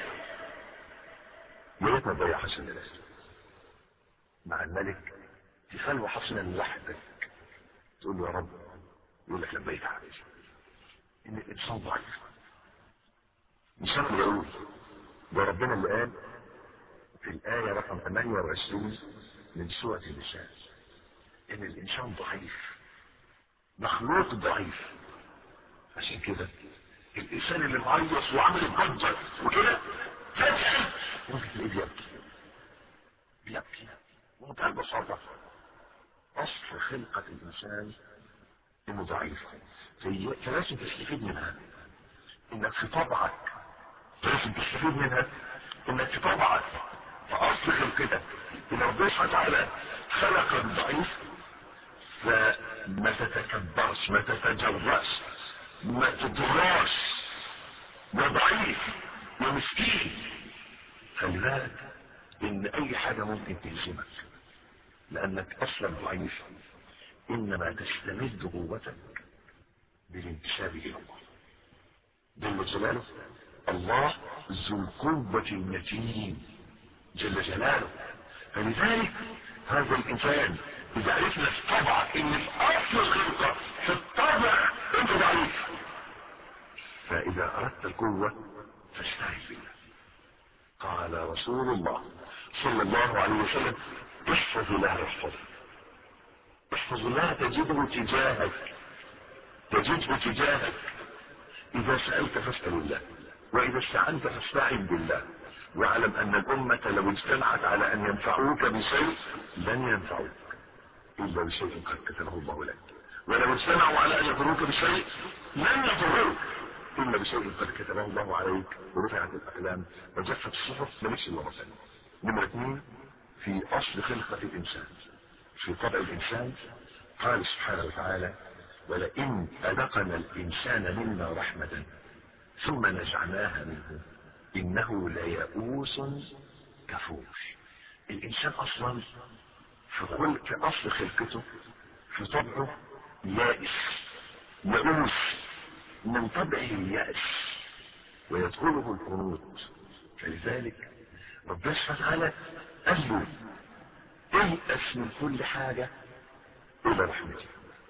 يا ريت ما تضيعش الليلة مع الملك في خلوة حصنة لوحدك، تقول له يا رب، يقول لك لبيك يا حبيبي. ان الانسان ضعيف، مش انا اللي اقول، ده ربنا اللي قال في الآية رقم 28 من سورة النساء ان الانسان ضعيف، مخلوق ضعيف. عشان كده الانسان اللي معيص وعمل الضجة وكده فجأة ممكن تلاقيه بيبكي ومنتهى البساطة. اصل خلقة الانسان انه ضعيف، فلازم تستفيد منها انك في طبعك، لازم تستفيد منها انك في طبعك فاصل خلقتك ان ربنا سبحانه وتعالى خلقك ضعيف، فما تتكبرش، ما تتجرأش، ما تضراش، يا ضعيف يا مسكين. خلي بالك ان اي حاجة ممكن تهزمك لانك اصلا ضعيف، انما تستمد قوتك بالانتساب الى الله جل جلاله. الله ذو القوة المتين جل جلاله. فلذلك هذا الانسان اذا عرفنا في طبعك ان في اصل الخلقة في الطبع انت ضعيف، فاذا اردت القوة فاستعذ بالله. قال رسول الله صلى الله عليه وسلم احفظ الله يحفظك، احفظ الله تجده تجاهك، تجده تجاهك. اذا سألت فاسأل الله، واذا استعنت فاستعن بالله، واعلم ان الامة لو اجتمعت على ان ينفعوك بشيء لن ينفعوك الا بشيء قد كتبه الله لك، ولو اجتمعوا على ان يضروك بشيء لن يضروك الا بشيء قد كتبه الله عليك، ورفعت الاقلام وجفت الصحف لمش الله مثلا. نمرة 2 في اصل خلقة الانسان، في طبع الانسان. قال سبحانه وتعالى ولئن أذقنا الإنسان منا رحمة ثم نزعناها منه إنه ليئوس كفور. الإنسان أصلا في أصل خلقته في طبعه يائس، يئوس، من طبعه اليأس ويدخله القنوط. فلذلك ربنا سبحانه وتعالى قال له ايأس من كل حاجة إلى رحمته.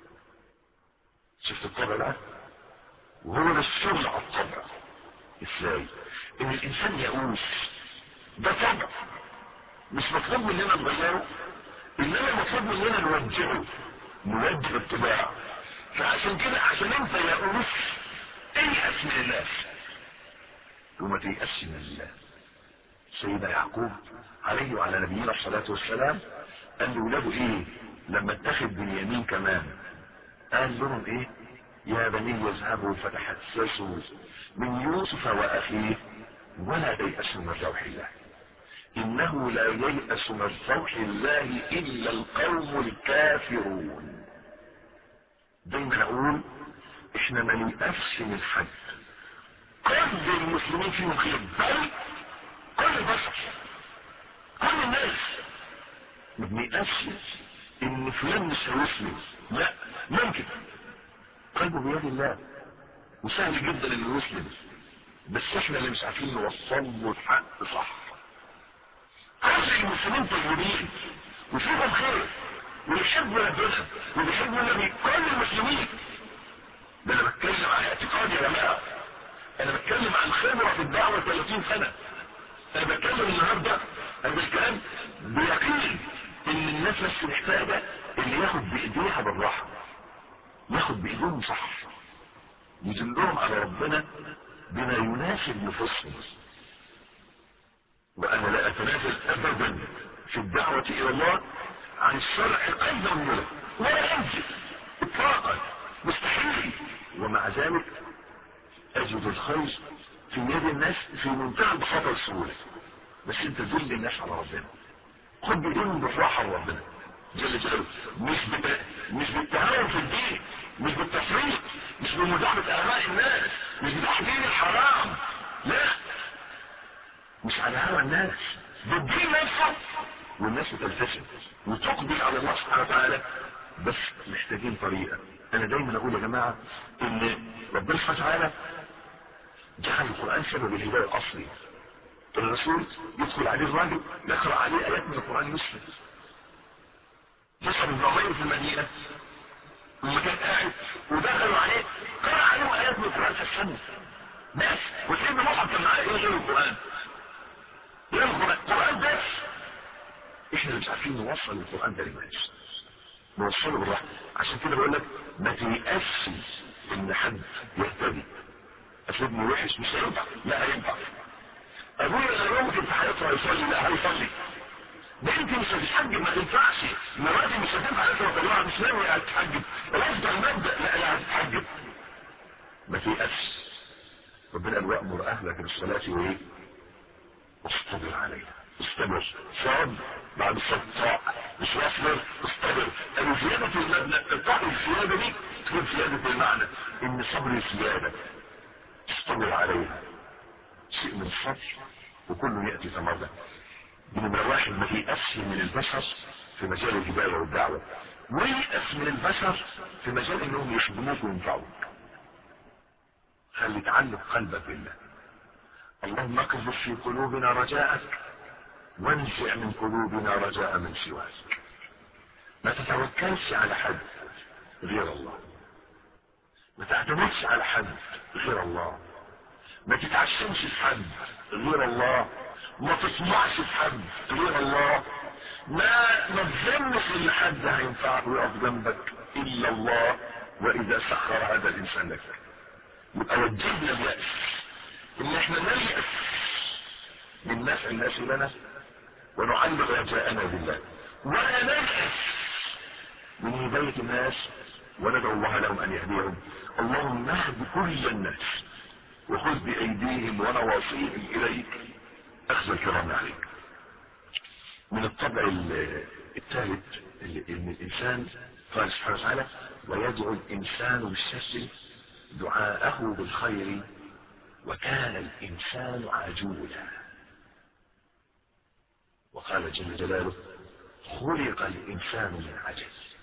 شفت الطبع ده؟ وهو ده الشغل على الطبع. ازاي؟ ان الانسان يئوس ده طبع مش مطلوب مننا نغيره، انما مطلوب مننا نوجه الطباع. فعشان كده عشان انت يئوس ايأس من الله وما تيأسش من الله. سيدنا يعقوب عليه وعلى نبينا الصلاة والسلام قال له ايه لما اتخذ بنيامين كمان؟ قال لهم ايه؟ يا بني يذهبوا فتحسسوا من يوسف واخيه ولا تيأسوا من روح الله انه لا ييأس من روح الله الا القوم الكافرون. دايما اقول احنا ما نيأسش من حد، كل المسلمين فيهم خير، بل كل البشر كل الناس. ما بنيأسش ان فلان مش هيسلم، لا، ممكن قلبه بيد الله وسهل جدا انه يسلم، بس احنا اللي مش عارفين نوصل له الحق صح. كل المسلمين طيبين وفيهم خير ويحبوا ربنا وبيحبوا النبي، كل المسلمين. ده انا بتكلم عن اعتقاد يا جماعه، انا بتكلم عن خبره في الدعوه 30 سنه. انا بتكلم النهارده انا بالكلام بيقين ان الناس بس محتاجه اللي ياخد بايديها بالراحه، ياخد بايديهم صح، يدلهم على ربنا بما يناسب نفوسهم. وانا لا اتنازل ابدا في الدعوه الى الله عن الشرع ايضا منه ولا يمكن اطلاقا، مستحيل. ومع ذلك اجد الخير في يد الناس في منتهى البساطه والسهوله، بس انت دل الناس على ربنا، خد بايديهم بالراحه لربنا جل جلاله، مش بالتهاون في الدين، مش بالتفريط، مش بمداعبه اهواء الناس، مش بتحليل الحرام، لا، مش على هوى الناس، بالدين نفسه، والناس تلتزم وتقبل على الله سبحانه وتعالى. بس محتاجين طريقه. انا دايما اقول يا جماعه ان ربنا سبحانه وتعالى جعل القران سبب الهدايه الاصلي. الرسول يدخل عليه الراجل يقرا عليه ايات من القران يسلم. يسأل الضمير في المدينه لما كان قاعد ودخلوا عليه قرا عليهم ايات من القران فالسنه بس، وسيدنا مصعب كان معاه ايه غير القران؟ غير القران بس. عارفين نوصل القرآن ده للناس، نوصله بالراحة. عشان كده بقول لك ما تيأسش ان حد يهتدي. ابني وحش مش هينفع، لا هينفع. ابويا لا يمكن في حياته هيصلي، لا هيصلي. بنتي مش هتتحجب، ما تنفعش. مراتي مش هتنفع لسه طلعها مش ناوية هتتحجب، رفض المبدأ لا هتتحجب. ما تيأسش. ربنا قال وأمر أهلك بالصلاة وإيه؟ واصطبر عليها. استمر، صاد بعد الصبر طاع، مش واصبر استمر. قالوا زيادة المبنى الطاع الزيادة دي تكون زيادة المعنى، إن صبر زيادة. استمر عليها. شيء من الصبر وكله يأتي ثمرة. نمرة واحد ما ييأسش من البشر في مجال الهداية والدعوة، وييأس من البشر في مجال انهم يخدموك وينفعوك. خلي تعلق قلبك بالله. اللهم اقذف في قلوبنا رجاءك وانزع من قلوبنا رجاء من سواك. ما تتوكلش على حد غير الله، ما تعتمدش على حد غير الله، ما تتعشمش في حد غير الله، ما تطمعش في حد غير الله، ما تظنش ان حد هينفعك ويقف جنبك الا الله. واذا سخر هذا الانسان لك يبقى وجهنا اليأس ان احنا نيأس من نفع الناس لنا ونعلق رجاءنا بالله، ولا نيأس من هداية الناس وندعو الله لهم ان يهديهم. اللهم اهد كل الناس وخذ بأيديهم ونواصيهم إليك أخذ الكرام عليك. من الطبع الثالث ان الإنسان قال سبحانه وتعالى ويدعو الإنسان بالشر دعاءه بالخير وكان الإنسان عجولا. وقال جل جلاله خلق الإنسان من عجل.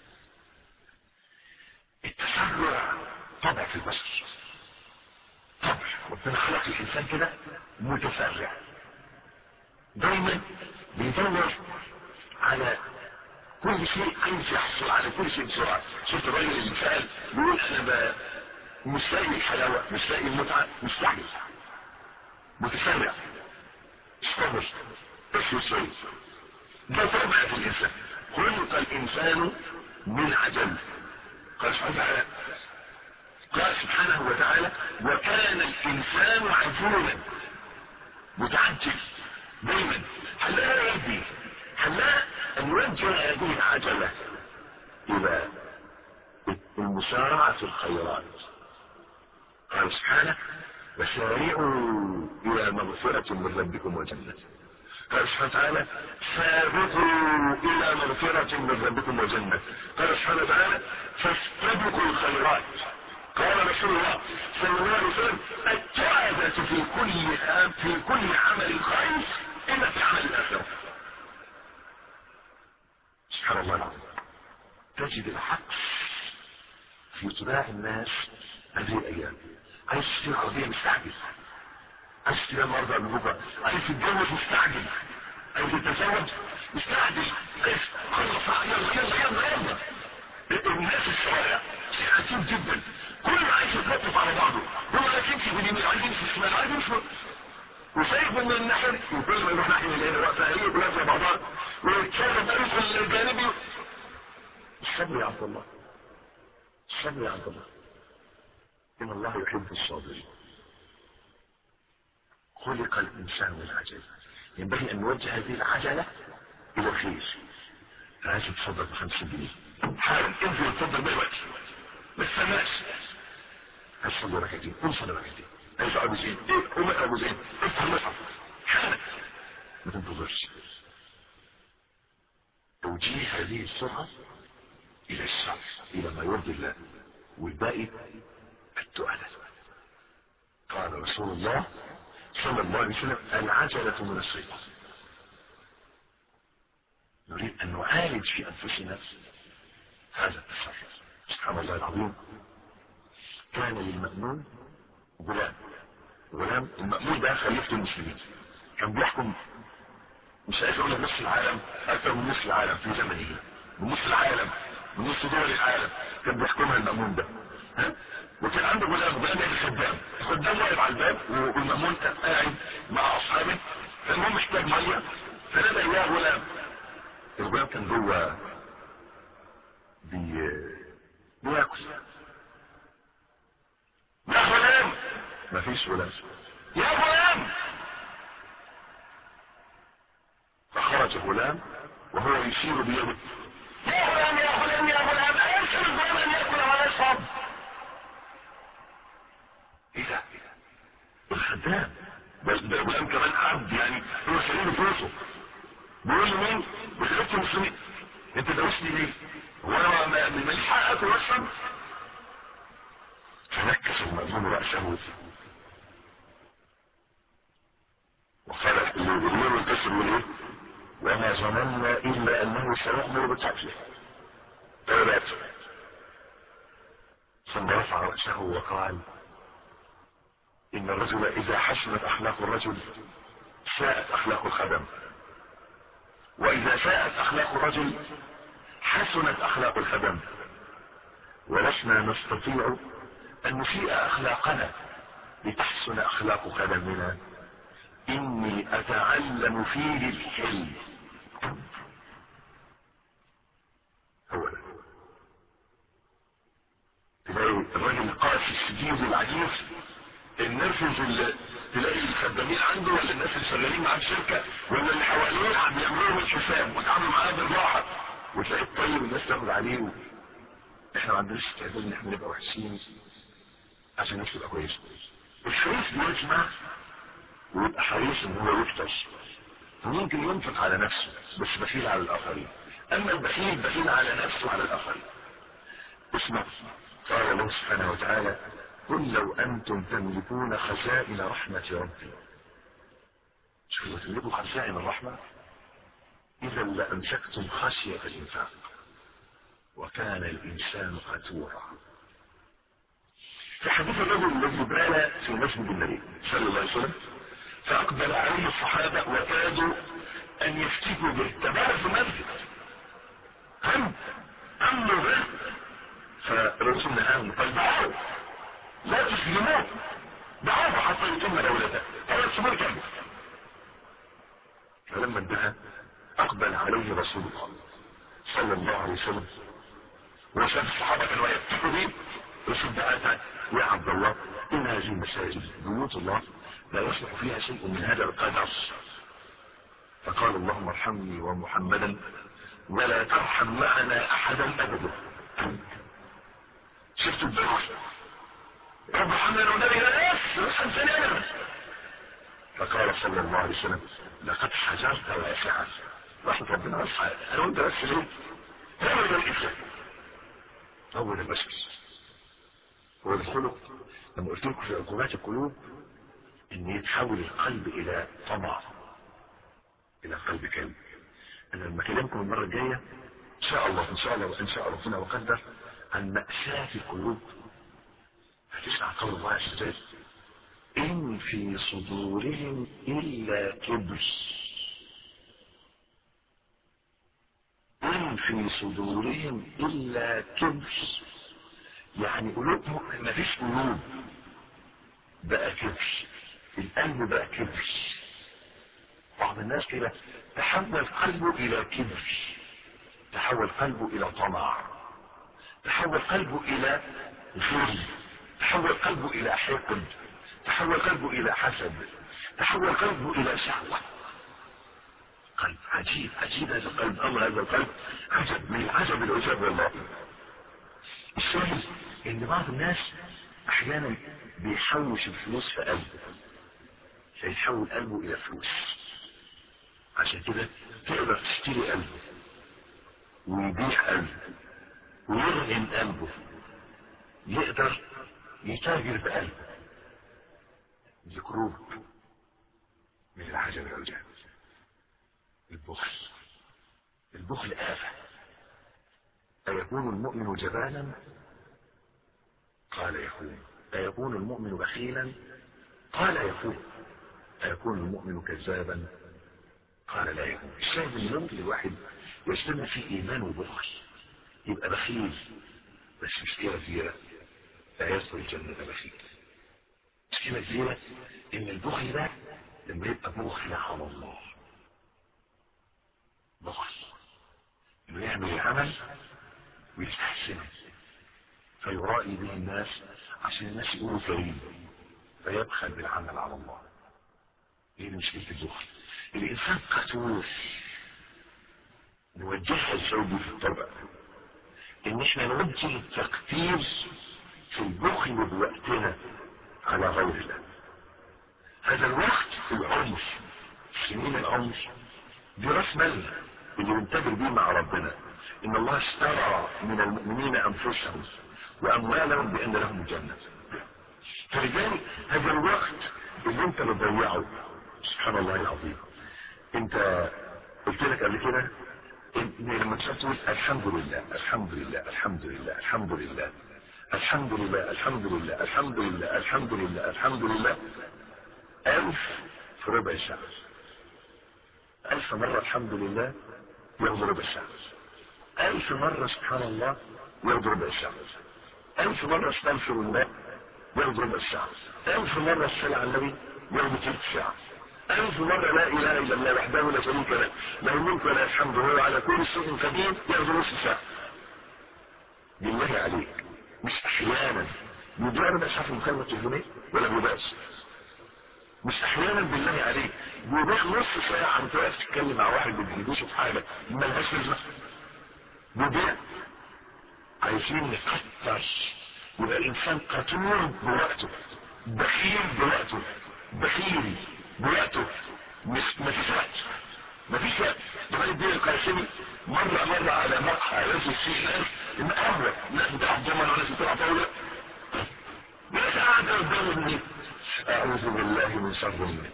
التسرع طبع في البشر، طبع. ربنا خلق الإنسان كده متسرع، دايما بيدور على كل شيء عايز يحصل على كل شيء بسرعة. شفت الراجل اللي سأل بيقول انا مش لاقي الحلاوة، مش لاقي المتعة، مستعجل، متسرع، استمر، اصبر شوية. ده طبع في الإنسان. خلق الإنسان من عجل. قال سبحانه وتعالى وكان الإنسان عجولا، متعجل دايما. هلا يا ربي، هلا ان يوجه هذه العجلة الى المسارعة في الخيرات. قال سبحانه وسارعوا الى مغفرة من ربكم وجنة. قال سبحانه وتعالى سابقوا الى مغفرة من ربكم وجنة. قال سبحانه وتعالى فاستبقوا الخيرات. قال رسول الله صلى الله عليه وسلم التعادة في كل عمل خير إلا في عمل الآخرة. سبحان الله العظيم. تجد الحق في طباع الناس هذه الأيام. عايز تشتري عربية مستعجل، عايز تشتري النهارده قبل بكرة، عايز تتجوز مستعجل، عايز تتزوج مستعجل، عايز خلص يلا يلا يلا يلا. الناس الشوارع شيء عجيب جدا، كل عايز يتلطف على بعضه، هو عايز يمشي باليمين، عايز يمشي بالشمال، عايز يمشي وشايف من الناحية وكل ما يروح ناحية اللي هنا وقتها هي كلها زي بعضها ويتشرب ألف الجانبي. الصبر يا عبد الله، الصبر يا عبد الله، إن الله يحب الصابرين. خلق الإنسان من عجل، ينبغي أن نوجه هذه العجلة إلى الخير. عايز تصدق ب50 جنيه حالا انزل تصدق دلوقتي ما تستناش. عايز تصلي ركعتين قم صلي ركعتين. عايز ابو زيد قوم ابو زيد افتح المصحف حالا ما تنتظرش. توجيه هذه السرعة الى الشر، الى ما يرضي الله، والباقي التؤلة. قال رسول الله صلى الله عليه وسلم العجلة من الشيطان. نريد ان نعالج في انفسنا هذا التسرع. سبحان الله العظيم. كان للمأمون غلام المأمون ده خليفة المسلمين، كان بيحكم مش عايز اقول نصف العالم، اكثر من نصف العالم في زمنه، من نصف العالم، من نصف دول العالم كان بيحكمها المأمون ده. وكان عنده غلام يعني خدام واقف على الباب، والمأمون قاعد مع اصحابه. فالمهم محتاج ميه فنادى يا غلام، الغلام كان جوه بياكل. يا غلام، مفيش غلام. يا غلام، فخرج غلام وهو يشير بيده: يا غلام يا غلام يا غلام، أيمكن الغلام أن يأكل ولا يشرب؟ ايه ده؟ الخدام ده الغلام كمان عبد، يعني هو سليم فلوسه. بيقول لي مين؟ بخدمة المسلمين. انت دوشني ليه؟ هو انا من حقك واشرب؟ فنكس المأمون رأسه وقال اللي الكسر من ايه؟ وما ظننا الا انه سيأمر بالقتل. فبات ثم رفع رأسه وقال: ان الرجل اذا حسنت اخلاق الرجل ساءت اخلاق الخدم، واذا ساءت اخلاق الرجل حسنت اخلاق الخدم، ولسنا نستطيع ان نسيء اخلاقنا لتحسن اخلاق خدمنا. اني اتعلم فيه الحلم. هو ده. تلاقي الراجل القاسي الشديد العجيب، النرفز اللي تلاقي الخدامين عنده ولا الناس اللي شغالين معاه في شركه ولا اللي حواليه بيعملوا الحساب ويتعاملوا معاه بالراحه، وتلاقي الطيب الناس تاخد عليه. احنا ما عندناش استعداد ان احنا نبقى وحشين عشان الناس تبقى كويسه. الحريص بيسمع ويبقى حريص ان هو يفتش، وممكن ينفق على نفسه بس بخيل على الاخرين. اما البخيل بخيل على نفسه وعلى الاخرين. اسمع، قال الله سبحانه وتعالى: قل لو انتم تملكون خزائن رحمة ربي. شوفوا، تملكوا خزائن الرحمة، اذا لامسكتم خشية الانفاق وكان الانسان قتورا. في حديث الرجل الذي بال في مسجد النبي صلى الله عليه وسلم فاقبل عليه الصحابة وكادوا ان يفتكوا به. تبال في المسجد امنوا به، فالرسول نهاهم قال: دعوه، لا تسلموه، دعوه حتى يتم دولته، هذا الصبر كامل. فلما انتهى اقبل عليه رسول الله صلى الله عليه وسلم وشاف الصحابة كانوا يفتكوا به. رسول دعاء: يا عبد الله، ان هذه المساجد بيوت الله لا يصلح فيها شيء من هذا القدر. فقال: اللهم ارحمني ومحمدا ولا ترحم معنا احدا ابدا. شفت الدروس؟ رب محمد والنبي لا يرحم ثاني. فقال صلى الله عليه وسلم: لقد حجرت واسعا. رحمة ربنا واسعة، انا وانت بس ليه؟ هو ده الاسلام، هو ده البشر، هو الخلق. لما قلت لكم في عقوبات القلوب ان يتحول القلب الى طمع، الى قلب كامل. انا لما اكلمكم المره الجايه ان شاء الله وان شاء ربنا وقدر عن مأساة القلوب، هتسمع قول الله عز وجل: ان في صدورهم الا كبر. ان في صدورهم الا كبر، يعني قلوبهم ما فيش قلوب، بقى كبر، القلب بقى كبر. بعض الناس كده تحول قلبه الى كبر، تحول قلبه الى طمع، تحول قلبه الى غل، تحول قلبه الى حقد، تحول قلبه الى حسد، تحول قلبه الى شهوة. قلب عجيب، عجيب هذا القلب، امر هذا القلب عجب من عجب العجاب والله. الشاهد ان بعض الناس احيانا بيحوش الفلوس في قلبه، فيتحول قلبه الى فلوس. عشان كده تقدر تشتري قلبه ويبيع قلبه ويرهن قلبه، يقدر يتاجر بقلبه. ذكروه من العجب العجاب. البخل، البخل آفة. أيكون المؤمن جبانا؟ قال يكون. أيكون المؤمن بخيلا؟ قال يكون. أيكون المؤمن كذابا؟ قال لا يكون. الشاهد ان ممكن الواحد يجتمع في ايمان وبخل، يبقى بخيل، بس مشكلة كبيرة، لا يدخل الجنة بخيل. مشكلة كبيرة ان البخل ده لما يبقى بخل على الله، بخل ويعمل العمل ويستحسنه فيرائي به الناس عشان الناس يقولوا كريم، فيبخل بالعمل على الله. ايه مشكلة البخل؟ الانسان قتول. نوجهها الزوج في الطبع ان احنا نوجه التقدير في البخل بوقتنا على غير الله. هذا الوقت العمر، سنين العمر دي راس مالنا اللي بنتاجر بيه مع ربنا. ان الله اشترى من المؤمنين انفسهم واموالهم بان لهم الجنة. فلذلك هذا الوقت اللي انت بتضيعه سبحان الله العظيم. انت قلت لك قبل كده ان لما تقول الحمد لله الحمد لله الحمد لله الحمد لله الحمد لله الحمد لله الحمد لله الحمد لله الحمد لله 1000 في ربع ساعة. 1000 مرة الحمد لله ياخد ربع ساعة. 1000 مرة سبحان الله ياخد ربع ساعة. 1000 مرة استغفر الله ياخد ربع ساعة. 1000 مرة الصلاة على النبي ياخد ثلث ساعة. 1000 مرة لا اله الا الله وحده لا شريك له له الملك وله الحمد وهو على كل شيء قدير ياخد نص ساعة. بالله عليك مش احيانا بيضيع ربع ساعة في مكالمة تليفونية ولا بيبقاش؟ مش احيانا بالله عليك بيضيع نص ساعة انت واقف تتكلم مع واحد بتجيبوش في حاجة ملهاش لازمة؟ بيضيع. عايزين نكتر يبقى الانسان قتول بوقته، بخيل بوقته، بخيل بوقته. مفيش وقت. دخل الدين القاسمي مرة على مقهى يوسف السيئات المقهوة الناس بتلعب ضمن وناس بتلعب طاولة، ناس قاعدة قدام مني اعوذ بالله من شر الناس.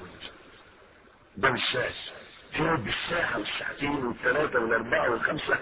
ده مش شاش تقعد بالساعة والساعتين والثلاثة والاربعة والخمسة.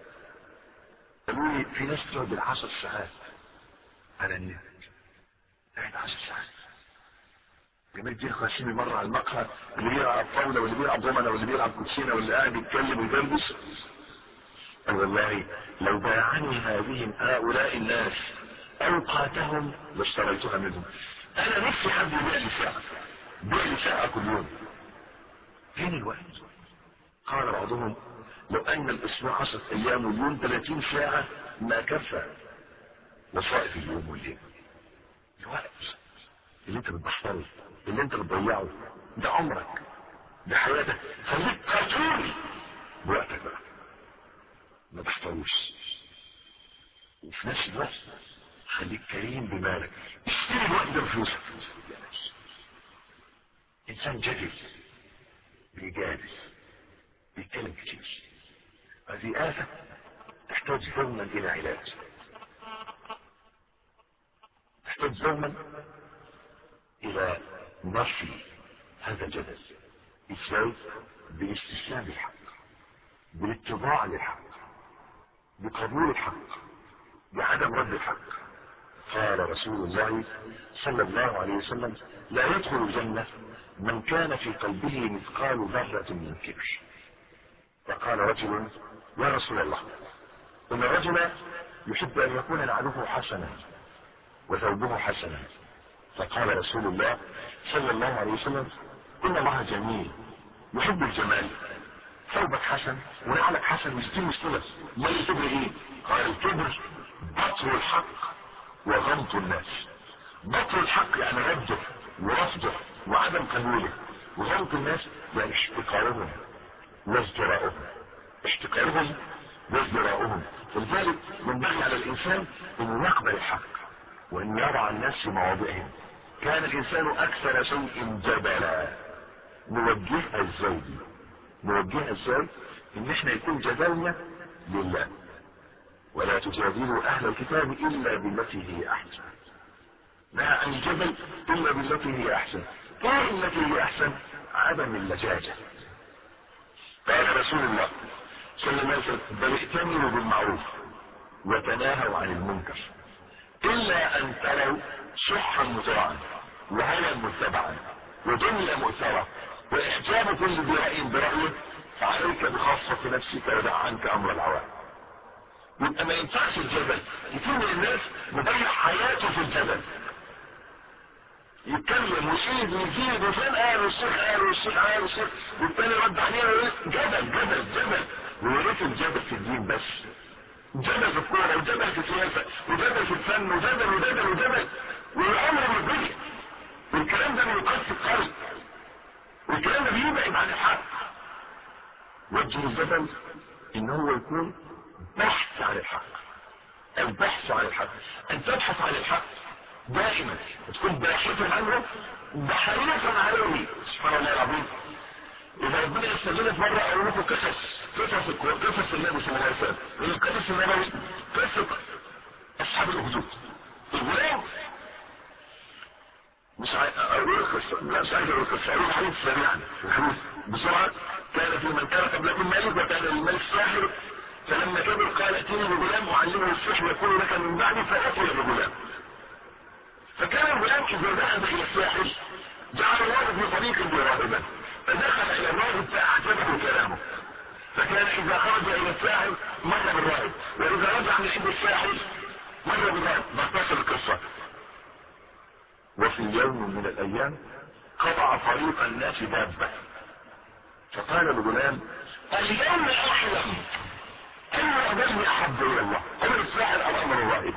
قالوا لي في ناس تقعد ب10 ساعات على النت، قاعد 10 ساعات. جمال الدين القاسمي مرة على المقهى اللي بيلعب طاولة واللي بيلعب ضمنة واللي بيلعب كوتشينة واللي قاعد يتكلم ويدردش. قال والله لو باعني هؤلاء الناس اوقاتهم لاشتريتها منهم. انا نفسي حد يبيع لي ساعة، بيع لي ساعة كل يوم. فين الوقت؟ قال بعضهم لو ان الاسبوع 10 ايام واليوم 30 ساعة ما كفى وصائف اليوم والليل. الوقت اللي انت بتبحثه اللي انت بتضيعه ده عمرك، ده حياتك. خليك قتول بوقتك بقى، ما تحتوش. وفي نفس الوقت خليك كريم بمالك، اشتري الوقت ده بفلوسك. انسان جدل بيجادل بيتكلم كتير، هذه آفة تحتاج دوما الى علاج، تحتاج دوما الى نفي هذا الجدل. ازاي؟ بالاستسلام للحق، بالاتباع للحق، بقبول الحق، بعدم رد الحق. قال رسول الله صلى الله عليه وسلم لا يدخل الجنة من كان في قلبه مثقال ذرة من كبر. فقال رجل يا رسول الله إن الرجل يحب أن يكون نعله حسنا وثوبه حسنا. فقال رسول الله صلى الله عليه وسلم إن الله جميل يحب الجمال، ثوبك حسن ونعلك حسن مش دي مشكلة، ما الكبر ايه؟ قال الكبر بطر الحق وغمط الناس. بطر الحق يعني رده ورفضه وعدم قبوله، وغمط الناس يعني اشتقارهم وازدراؤهم، اشتقارهم وازدراؤهم. ولذلك ينبغي على الانسان ان يقبل الحق وان يضع الناس في مواضعهم. كان الانسان اكثر شيء جدلا. نوجهها ازاي دي؟ نوجهها ازاي؟ ان احنا يكون جدلنا لله، ولا تجادلوا اهل الكتاب الا بالتي هي احسن. نهى عن الجدل الا بالتي هي احسن. ايه التي هي احسن؟ عدم اللجاجة. قال رسول الله صلى الله عليه وسلم بل ائتمروا بالمعروف وتناهوا عن المنكر الا ان تروا شحا مطاعا وهوى متبعا ودنيا مؤثرة واعجاب كل ذي رأي برأيه فعليك بخاصة نفسك ودع عنك امر العوام. يبقى ما ينفعش الجدل. كتير من الناس مضيع حياته في الجدل. يتكلم ويشيد ويزيد وفين قال والشيخ قال والشيخ قال والشيخ والتاني رد عليه ويقول جبل جبل جبل. ويريد الجبل في الدين بس، جبل في الكوره وجبل في السياسه وجبل في الفن وجبل وجبل وجبل، والامر مضيق. والكلام ده بيقص القلب، والكلام ده بيبعد عن الحق. وجه الجبل ان هو يكون بحث عن الحق، البحث عن الحق، ان تبحث عن الحق دائما، تكون باحثا عنه بحريصا عليه. سبحان الله العظيم. اذا ربنا يستجيب مرة اقول لكم قصص النبي صلى الله عليه وسلم. القصص النبوي قصة اصحاب الاخدود. الغلام مش عايز اقول القصة، مش عايز اقول القصة، اقول الحديث سريعا. الحديث بسرعة. كان في من كان قبلكم ملك، وكان للملك ساحر، فلما كبر قال اتيني بغلام اعلمه السحر يكون لك من بعدي، فاتي بغلام. فكان الغلام اذا ذهب الى الساحر جعل الله في طريق براهبا، فدخل الى الراهب فاعجبه كلامه، فكان اذا خرج الى الساحر مر بالراهب، واذا رجع من عند الساحر مر بالراهب. باختصر القصه. وفي يوم من الايام قطع طريق الناس دابه، فقال الغلام اليوم احلم ان امرني احب الى الله، امر الساحر او امر الراهب.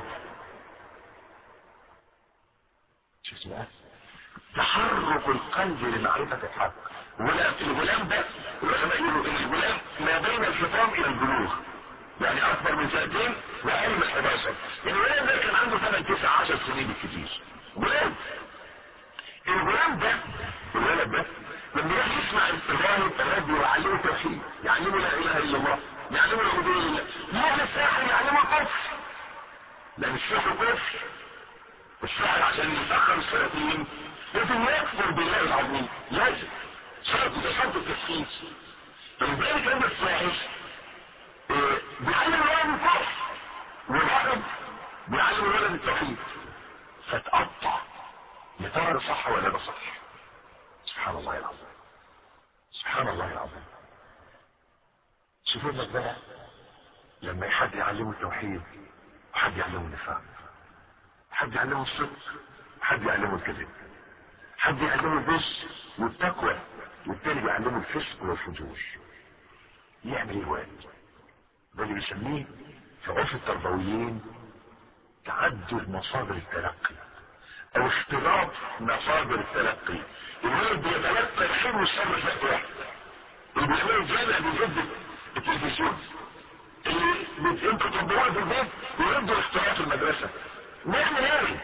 شفت بقى تحرك القلب لمعرفة الحق. الغلام ده العلماء يقولوا ان الغلام ما بين الفطام الى البلوغ، يعني اكبر من 2 واقل من 11. الغلام ده كان عنده 8 9 10 سنين بالكثير. غلام. الغلام ده الولد ده لما يروح يسمع الراهب يعلمه التوحيد، يعلمه لا اله الا الله، يعلمه العبودية لله. يروح للساحر يعلمه الكفر، لان السحر كفر. السحر عشان يسخر الشياطين لازم يكفر بالله العظيم، لازم شرط التسخير. فلذلك لما الساحر بيعلم الولد الكفر والراهب بيعلم الولد التوحيد، فتقطع يا ترى ده صح ولا ده صح. سبحان الله العظيم، سبحان الله العظيم. شوفوا لك بقى لما حد يعلمه التوحيد وحد يعلمه النفاق، حد يعلمه الصدق حد يعلمه الكذب، حد يعلمه البر والتقوى والتاني يعلمه الفسق والفجور، يعمل ايه الواد؟ ده اللي بيسميه في عرف التربويين تعدد مصادر التلقي او اختلاط مصادر التلقي. الولد بيتلقى الخير والشر في وقت واحد. اللي بيعملوا الجامع بيجد التلفزيون، اللي انتوا تطبقوها في البيت ويردوا الاختلاط في المدرسه. نعمل ايه؟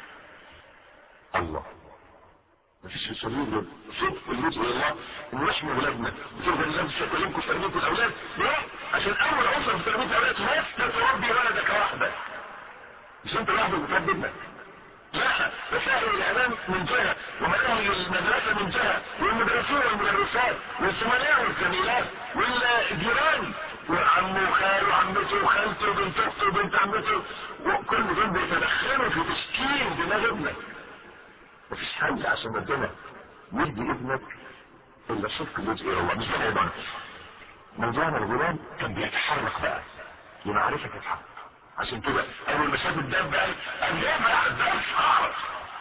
الله مفيش في سبيل صدق اللجوء الى الله ونحمي ولادنا وتربي الناس تكلمكم في تربيه الاولاد. ليه؟ عشان اول عنصر في تربيه الاولاد ناس تربي ولدك واحده، مش انت لوحدك بتربي ابنك. لا، وسائل الاعلام من جهه ومناهج المدرسه من جهه والمدرسين والمدرسات والزملاء والزميلات والجيران وعمه وخاله وعمته وخالته وبنت اخته وبنت عمته، وكل دول بيتدخلوا في تشكيل دماغ ابنك. مفيش حل عشان ربنا يدي ابنك الا صدق اللجوء الى الله. مش ده موضوعنا. موضوعنا الغلام كان بيتحرك بقى لمعرفه الحق. عشان كده اول ما شاف الدابه قال يبقى الدابه صار.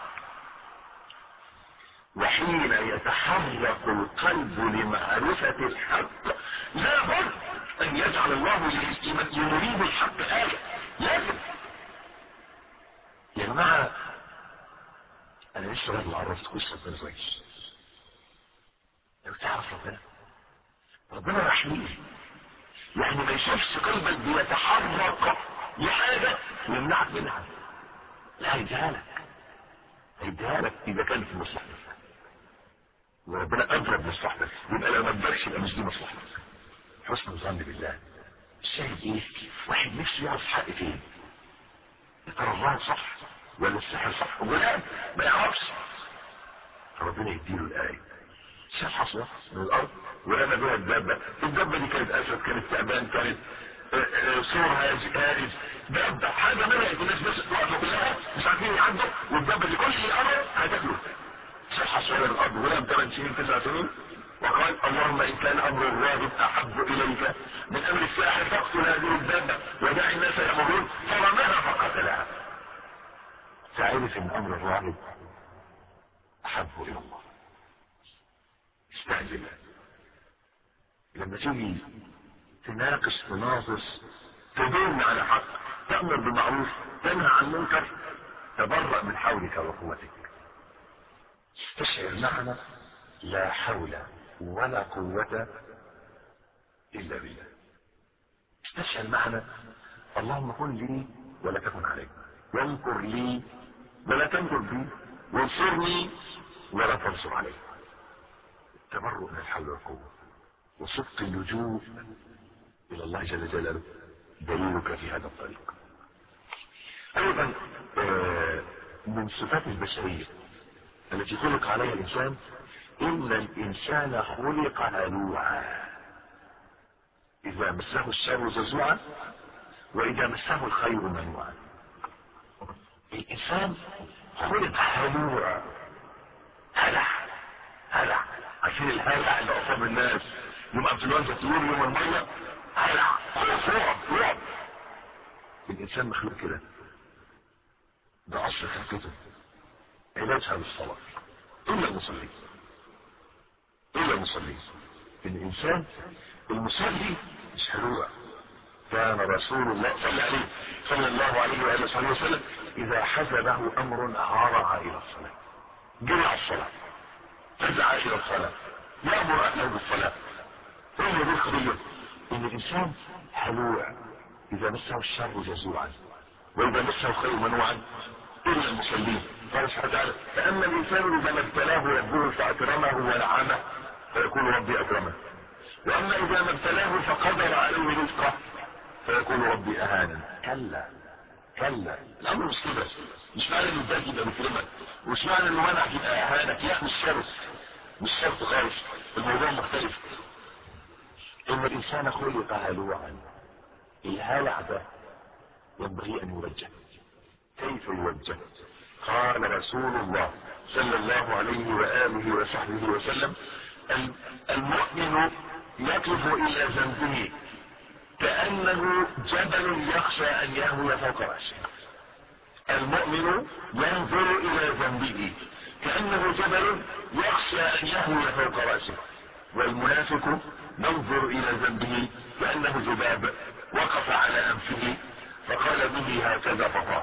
وحين يتحرك القلب لمعرفه الحق لابد ان يجعل الله يريد الحق آية. لازم يا جماعه انا لسه راجل عرفت قصه ربنا كويس. لو تعرف ربنا رحيم، يعني ما يشوفش قلبك بيتحرك لحاجه ويمنعك منها، لا هيديها لك اذا كان في مصلحتك، وربنا اضرب مصلحتك. يبقى لو ما ادركش يبقى مش دي مصلحتك. حسن الظن بالله. الشاهد ايه؟ واحد نفسه يعرف الحق فين، يا ترى الله صح ولا السحر صح؟ ولا ما يعرفش، ربنا يديله الايه. شاف حصوه من الارض ورمى بها الدابه دي كانت اسد، كانت تعبان، كانت صور هارج، دابه حاجه منها الناس بس واقفه كلها مش عارفين يعدوا، والدابه دي كل اللي قرب هتاكله. شاف حصوه من الارض ولم 8 سنين 9 سنين، وقال اللهم ان كان امر الراغب احب اليك من امر الساحر فاقتل هذه الدابه ودع الناس يامرون، فرماها فقتلها. فعرف ان امر الراغب احب الى الله. استهزئ لما تيجي تناقش تناقص تدل على حق، تأمر بالمعروف تنهى عن المنكر، تبرأ من حولك وقوتك. استشعر معنى لا حول ولا قوة إلا بالله. استشعر معنى اللهم كن لي ولا تكن علي، وانكر لي ولا تنكر بي، وانصرني ولا تنصر علي. التبرؤ من الحول والقوة وصدق اللجوء إلى الله جل جلاله دليلك في هذا الطريق. أيضا من صفات البشرية التي خلق عليها الإنسان، إن الإنسان خلق هلوعا، إذا مسه الشر جزوعا وإذا مسه الخير منوعا. الإنسان خلق هلوعا، هلع هلع. عشان الهلع اللي أصاب الناس يوم أنفلونزا الطيور يوم المية، هلع خوف رعب. الإنسان مخلوق كده، ده أصل خلقته. علاجها بالصلاة إلا المصلين، إلا المصلين. الإنسان المصلي مش هلوع. كان رسول الله صلى الله عليه وآله وسلم إذا حزبه أمر عارع إلى الصلاة، جرع الصلاة، فزع إلى الصلاة، يأمر أهله بالصلاة. هي دي القضية، إن الإنسان هلوع إذا مسه الشر جزوعا وإذا مسه الخير منوعا إلا المصلين. قال سبحانه وتعالى: فأما الإنسان إذا ما ابتلاه ربه فأكرمه ونعمه فيقول ربي أكرمه، وأما إذا ما ابتلاه فقدر عليه رزقه فيقول ربي أهانا. كلا الأمر مش كده. مش معنى إنه اداك يبقى مكرمك، ومش معنى إنه منعك يبقى أهانك. لا، مش شرط خالص. الموضوع مختلف. إن الإنسان خلق هلوعا. الهلع ده ينبغي أن يوجه. كيف يوجه؟ قال رسول الله صلى الله عليه وآله وصحبه وسلم: المؤمن يقف إلى ذنبه كأنه جبل يخشى أن يهوي فوق رأسه. المؤمن ينظر إلى ذنبه كأنه جبل يخشى أن يهوي فوق رأسه، والمنافق ينظر إلى ذنبه كأنه ذباب وقف على أنفه فقال به هكذا فطاف.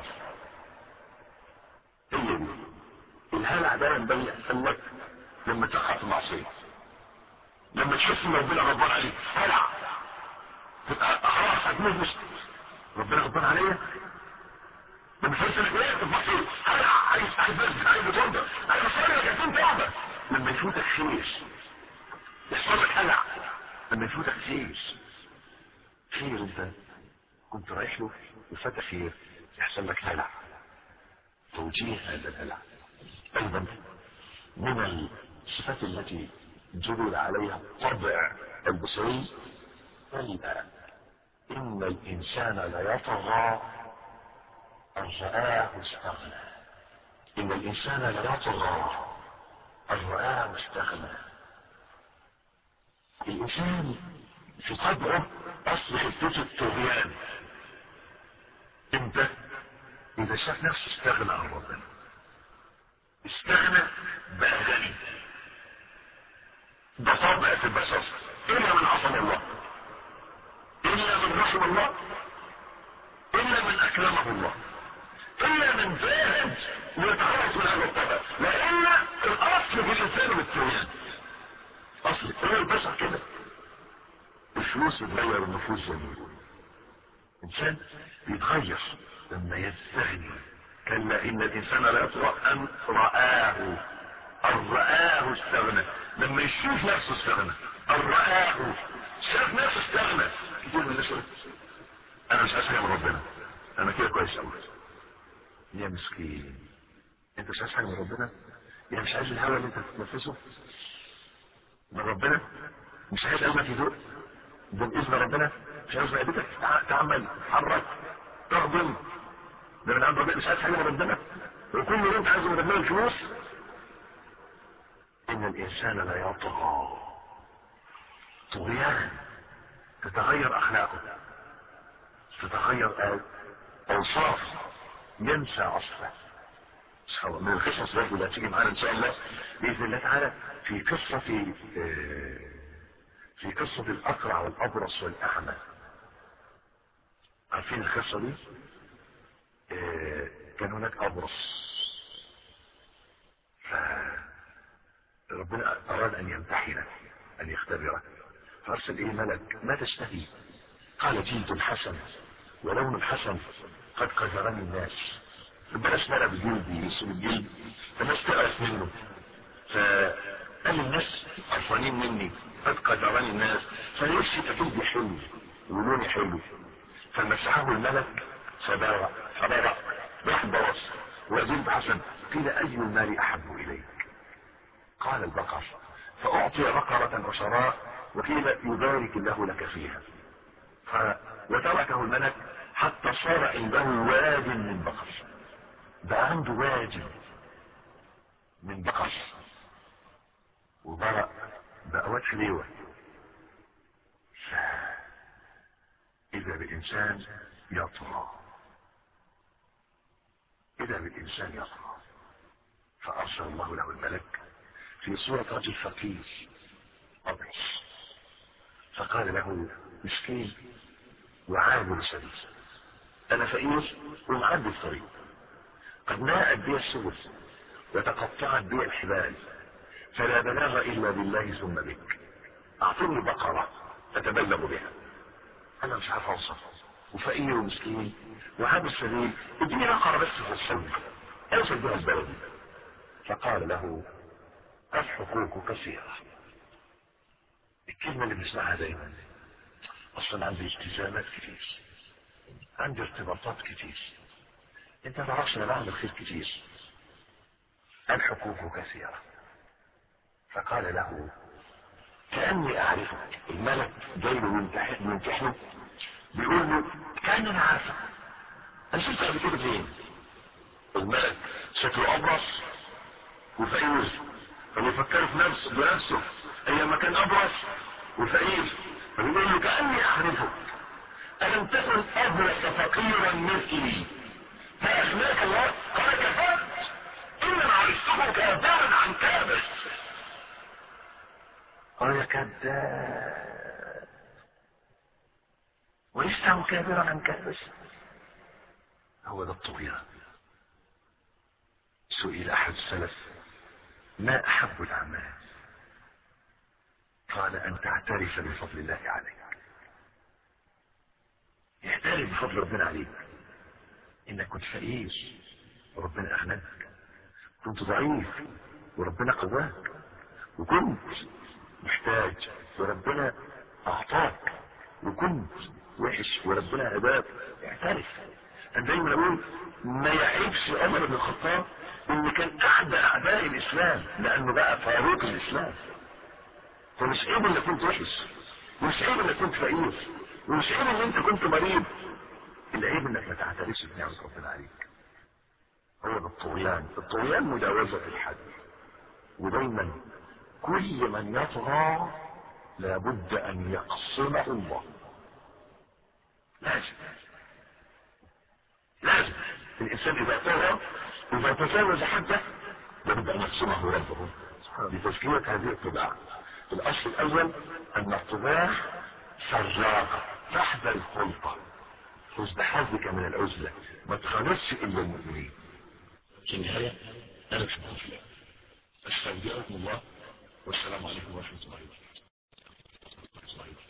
هي دي الهلع. ده ينبغي يحصل لك لما تقع في معصية، لما تشوف ان ربنا غضبان عليك. هلع خلاص هتموت، ربنا غضبان عليا. لما تحس انك وقعت في معصية، هلع عايز توبة، عايز تصلي ركعتين توبة. لما يفوتك خير يحصل لك هلع. لما يفوتك خير انت كنت رايح له وفاتك خير، يحصل لك هلع. توجيه هذا الهلع. ايضا من الصفات التي جبل عليها الطبع البشري، ان الانسان ليطغى ان رآه استغنى. ان الانسان ليطغى ان رآه استغنى. الانسان في طبعه اصل خلقته الطغيان. امتى؟ اذا شاف نفسه استغنى عن ربنا، استغنى بقى غني. ده طبع في البشر، الا من عصم الله، الا من رحم الله، الا من اكرمه الله، الا من جاهد ليتخلص من هذا الطبع. لان الاصل في الانسان بالطغيان. اصل كل البشر كده. الفلوس بتغير النفوس زي ما بيقولوا. الانسان بيتغير لما يستغني. كلا ان الانسان لا يطغى ان رآه استغنى. لما يشوف نفسه استغنى، ان رآه شاف نفسه استغنى. كتير من الناس انا مش عايز حاجه من ربنا، انا كده كويس قوي. يا مسكين، انت مش عايز حاجه من ربنا؟ يعني مش عايز الهواء اللي انت بتتنفسه من ربنا؟ مش عايز قلبك يدق ده باذن ربنا؟ مش عايز معدتك تعمل تتحرك تهضم ده من عند ربنا؟ مش عايز حاجه من ربنا؟ وكل اللي انت عايزه من ربنا الفلوس. ان الانسان لا يطغى طغيان، تتغير اخلاقه، تتغير اوصافه، ينسى اصله. من القصص برضه اللي هتيجي معانا ان شاء الله باذن الله تعالى في قصة الاقرع والابرص والاعمى. عارفين القصة دي؟ كان هناك ابرص، فربنا اراد ان يمتحنه، ان يختبره، فارسل ملك: ما تشتهي؟ قال: جلد حسن ولون حسن قد قذرني الناس. بلاش مرة بجلدي يسوي الجلد فالناس تقرف منه، فقال الناس قرفانين مني، قد قذرني الناس، فنفسي جلدي حلو ولوني حلو. فمسحه الملك فبرأ راح برص وجلد حسن. قيل: اي المال احب اليك؟ قال: البقر. فاعطي بقرة وشراء، وقيل: يبارك الله لك فيها. وتركه الملك حتى صار عنده واد من بقر، بقى عنده واد من بقر وبرأ بقى واد حليوة. إذا بالإنسان يطغى، فأرسل الله له الملك في صورة رجل فقير أبرص، فقال له: مسكين وعابر سبيل، أنا فقير ومعدي الطريق، قد ناءت بي السبل وتقطعت بي الحبال، فلا بلاغ إلا بالله ثم بك، أعطني بقرة أتبلغ بها، أنا مش عارف أوصف، وفقير ومسكين وعابر سبيل، اديني بقرة بس توصلني أوصل بها البلد. فقال له: الحقوق كثيرة. الكلمة اللي بنسمعها دايما: أصلا عندي التزامات كتير، عندي ارتباطات كتير، انت ما تعرفش انا بعمل خير كتير. الحقوق كثيرة. فقال له: كأني اعرفك. الملك جاي له يمتحنه، بيقول له: كأني انا عارفك، انا شفت قبل كده فين؟ الملك شكله ابرص وفقير، فبيفكر في بنفسه ايام ما كان ابرص وفقير، فبيقول له: كأني اعرفك، ألم تكن أبرص فقيرا مثلي فأغناك الله؟ قال: كفرت، إنما عرفتكم كابرا عن كابر. قال: كذاب، ويستعم كابرا عن كابر. هو ده الطغيان. سئل أحد السلف: ما أحب الأعمال؟ قال: أن تعترف بفضل الله عليك، اعترف بفضل ربنا عليك، انك كنت فقير وربنا اغناك، كنت ضعيف وربنا قواك، وكنت محتاج وربنا اعطاك، وكنت وحش وربنا هداك. اعترف. انا دايما اقول ما يعيبش عمر بن الخطاب ان كان احد اعداء الاسلام، لانه بقى فاروق الاسلام. فمش عيب انك كنت وحش، مش عيب انك كنت فقير، ومش عيب ان انت كنت مريض، العيب انك ما تعترفش بنعمة ربنا عليك. هو ده الطغيان. الطغيان مجاوزة الحد. ودايما كل من يطغى لابد ان يقصمه الله. لازم الانسان اذا طغى، اذا تجاوز حده، لابد ان يقصمه ربه لتزكية هذه الطباع. الاصل الاول ان الطباع سراقة، تحت الخلطة، خذ بحظك من العزلة، ما تخالفش الا المؤمنين. في النهاية انا مش مغفلة، استودعكم الله، والسلام عليكم ورحمة الله وبركاته.